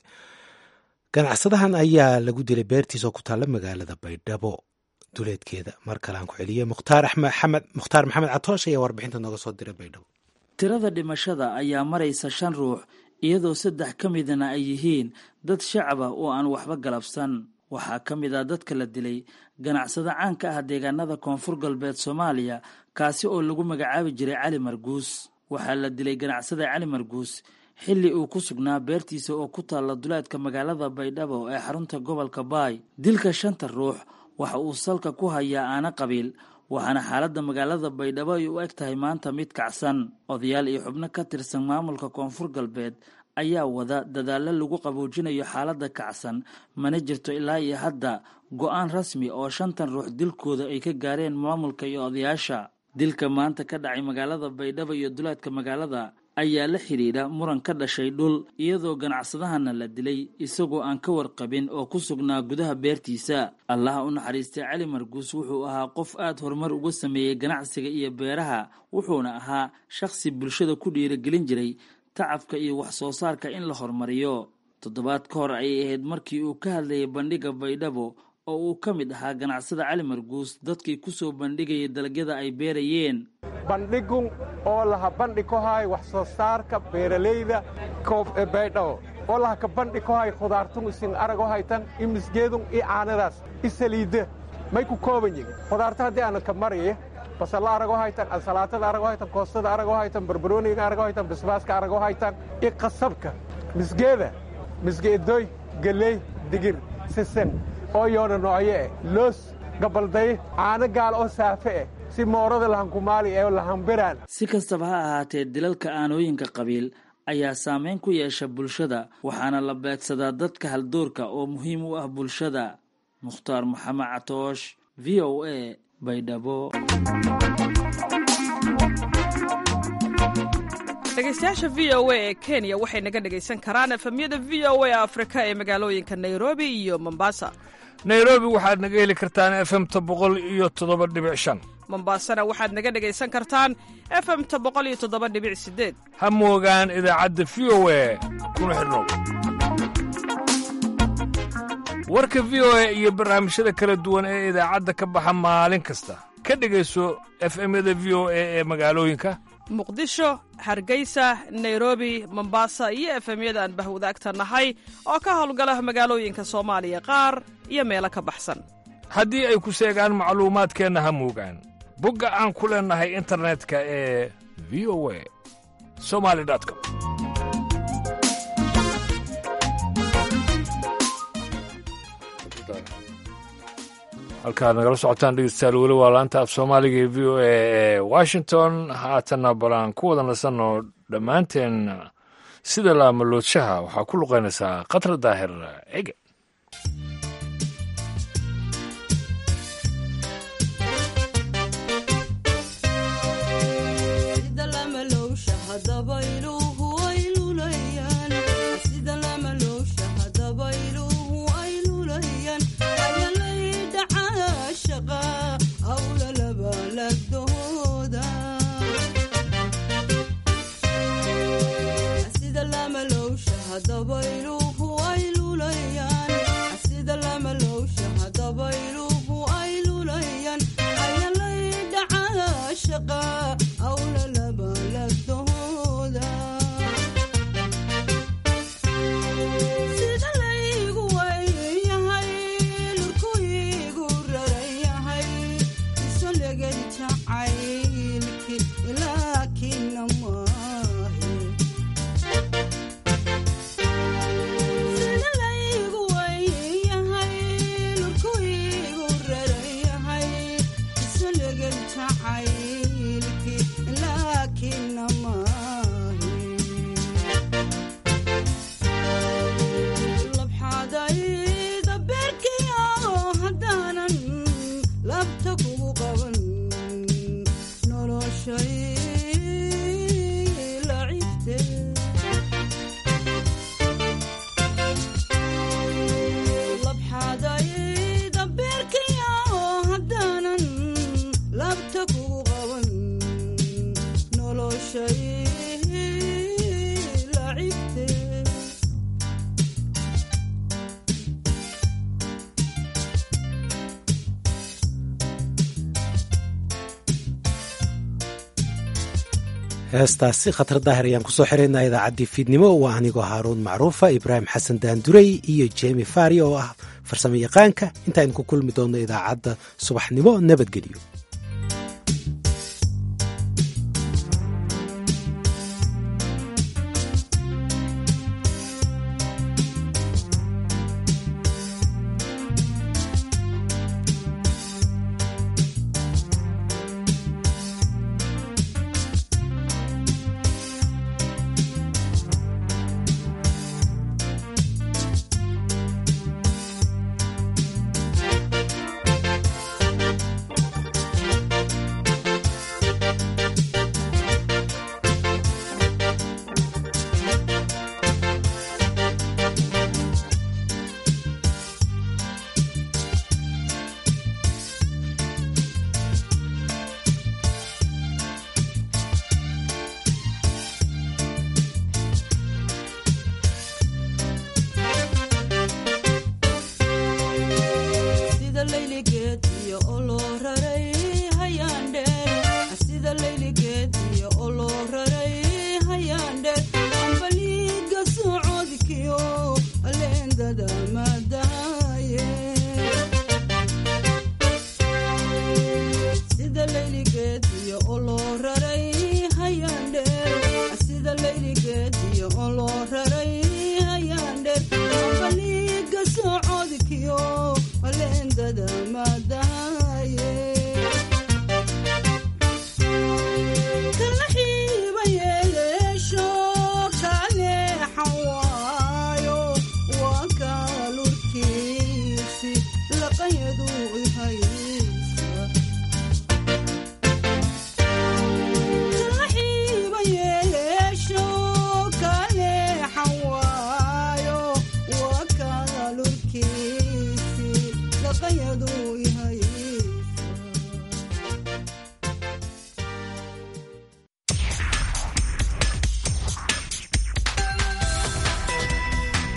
ganacsadahan ayaa lagu dilay beertiisa oo ku taalla magaalada baydhabo duuleedkeeda mar kale aan ku celiyey mukhtaar maxamed catoosh ayaa warbixinta nooga soo diray baydhabo tirada dhimashada ayaa maraysa 5 ruux iyadoo 3 ka midna ay yihiin dad shacab ah oo aan waxba galabsan waxaa ka mid ah dadka la dilay ganacsada caanka ah deegaanada koonfur galbeed Soomaaliya kaasi oo lagu magacaabi jiray Cali Marguus waxaa la dilay ganacsada Cali Marguus xilli uu ku sugnaa beertiisa oo ku taala duleedka magaalada Baydhabo ee xarunta gobolka Baay dilka 5 ruux waxa uu salka ku hayaa aana qabiil waxaana xaaladda magaalada Baydhabo ay u egtahay maanta mid kacsan odayaal iyo xubno ka tirsan maamulka koonfur galbeed ayaa wada dadaalo lagu qaboojinayo xaaladda kacsan mana jirto ilaa iyo hadda go'aan rasmi oo 5 ruux dilkooda ay ka gaareen maamulka iyo odayaasha dilka maanta ka dhacay magaalada Baydhabo iyo duleedka magaalada ayaa la xiriira muran ka dhashay dhul iyadoo ganacsadahana la dilay isagoo aan ka warqabin oo ku sugnaa gudaha beertiisa allah u naxariistay Cali Marguus wuxuu ahaa qof aad horumar uga sameeyay ganacsiga iyo beeraha wuxuuna ahaa shakhsi bulshada ku dhiirigelin jiray tacabka iyo wax soo saarka in la horumariyo toddobaad ka hor ayay ahayd markii uu ka hadlayay bandhiga Baydhabo oo uu ka mid ahaa ganacsada Cali Marguus dadkii ku soo bandhigayay dalagyada ay beerayeen bandhigun oo laha bandhig ku hay wax soo saarka beeralayda koob ee Baydhabo oo laha ka bandhig ku hay khudaartu isin arago haytan imisgeedun i aanadaas isaliide may ku kooban yihiin khudaarta hadii aan ka mariyo basal arago haytan ansalaatada arago haytan koostada arago haytan barbarooniga arago haytan basbaaska arago haytan i qasabka misgeedoy galey digir sisan oo yoona nooye loos gabalday aana gaal oo saafe si moorada lahan kumaali ee lahan biraan si kastaba ha ahaatee dilalka aanooyinka qabiil ayaa saameyn ku yeesha bulshada waxaana la beegsadaa dadka haldoorka oo muhiim u ah bulshada mukhtaar maxamed catoosh VOA Baydhabo dhegaystayaasha v o a ee kenya waxay naga dhegaysan karaan efemyada v o a afrika ee magaalooyinka nairobi iyo mombasa. nairobi waxaad naga heli kartaan efemta 107.5. mombasana waxaad naga dhegaysan kartaan efemta 107.8. ha moogaan idaacadda v o a kuna xidhnow. warka v o a iyo barnaamijyada kala duwan ee idaacadda ka baxa maalin kasta ka dhegayso efemyada v o a ee magaalooyinka muqdisho, hargeysa, nairobi, mombasa iyo efemyada aan bahwadaagta nahay oo ka howlgala magaalooyinka soomaaliya qaar iyo meelo ka baxsan. haddii ay ku seegaan macluumaadkeenna ha moogaan bogga aan ku leennahay internetka ee v o a somali.com. halkaad nagala socotaan dhegeystayaal weli waa laanta af soomaaliga ee v o a ee washington. haatanna balaan ku wada nasanno dhammaanteen sida laamaloodshaha waxaa ku luqaynaysaa khatra daahir cige. heestaasi khatar daahir ayaan kusoo xiraynaa idaacaddii fiidnimo waa anigoo haaruun macruufa ibraahim xasan daanduray iyo jemi fari oo ah farsamo yaqaanka intaaynu ku kulmi doonno idaacadda subaxnimo nabadgelyo.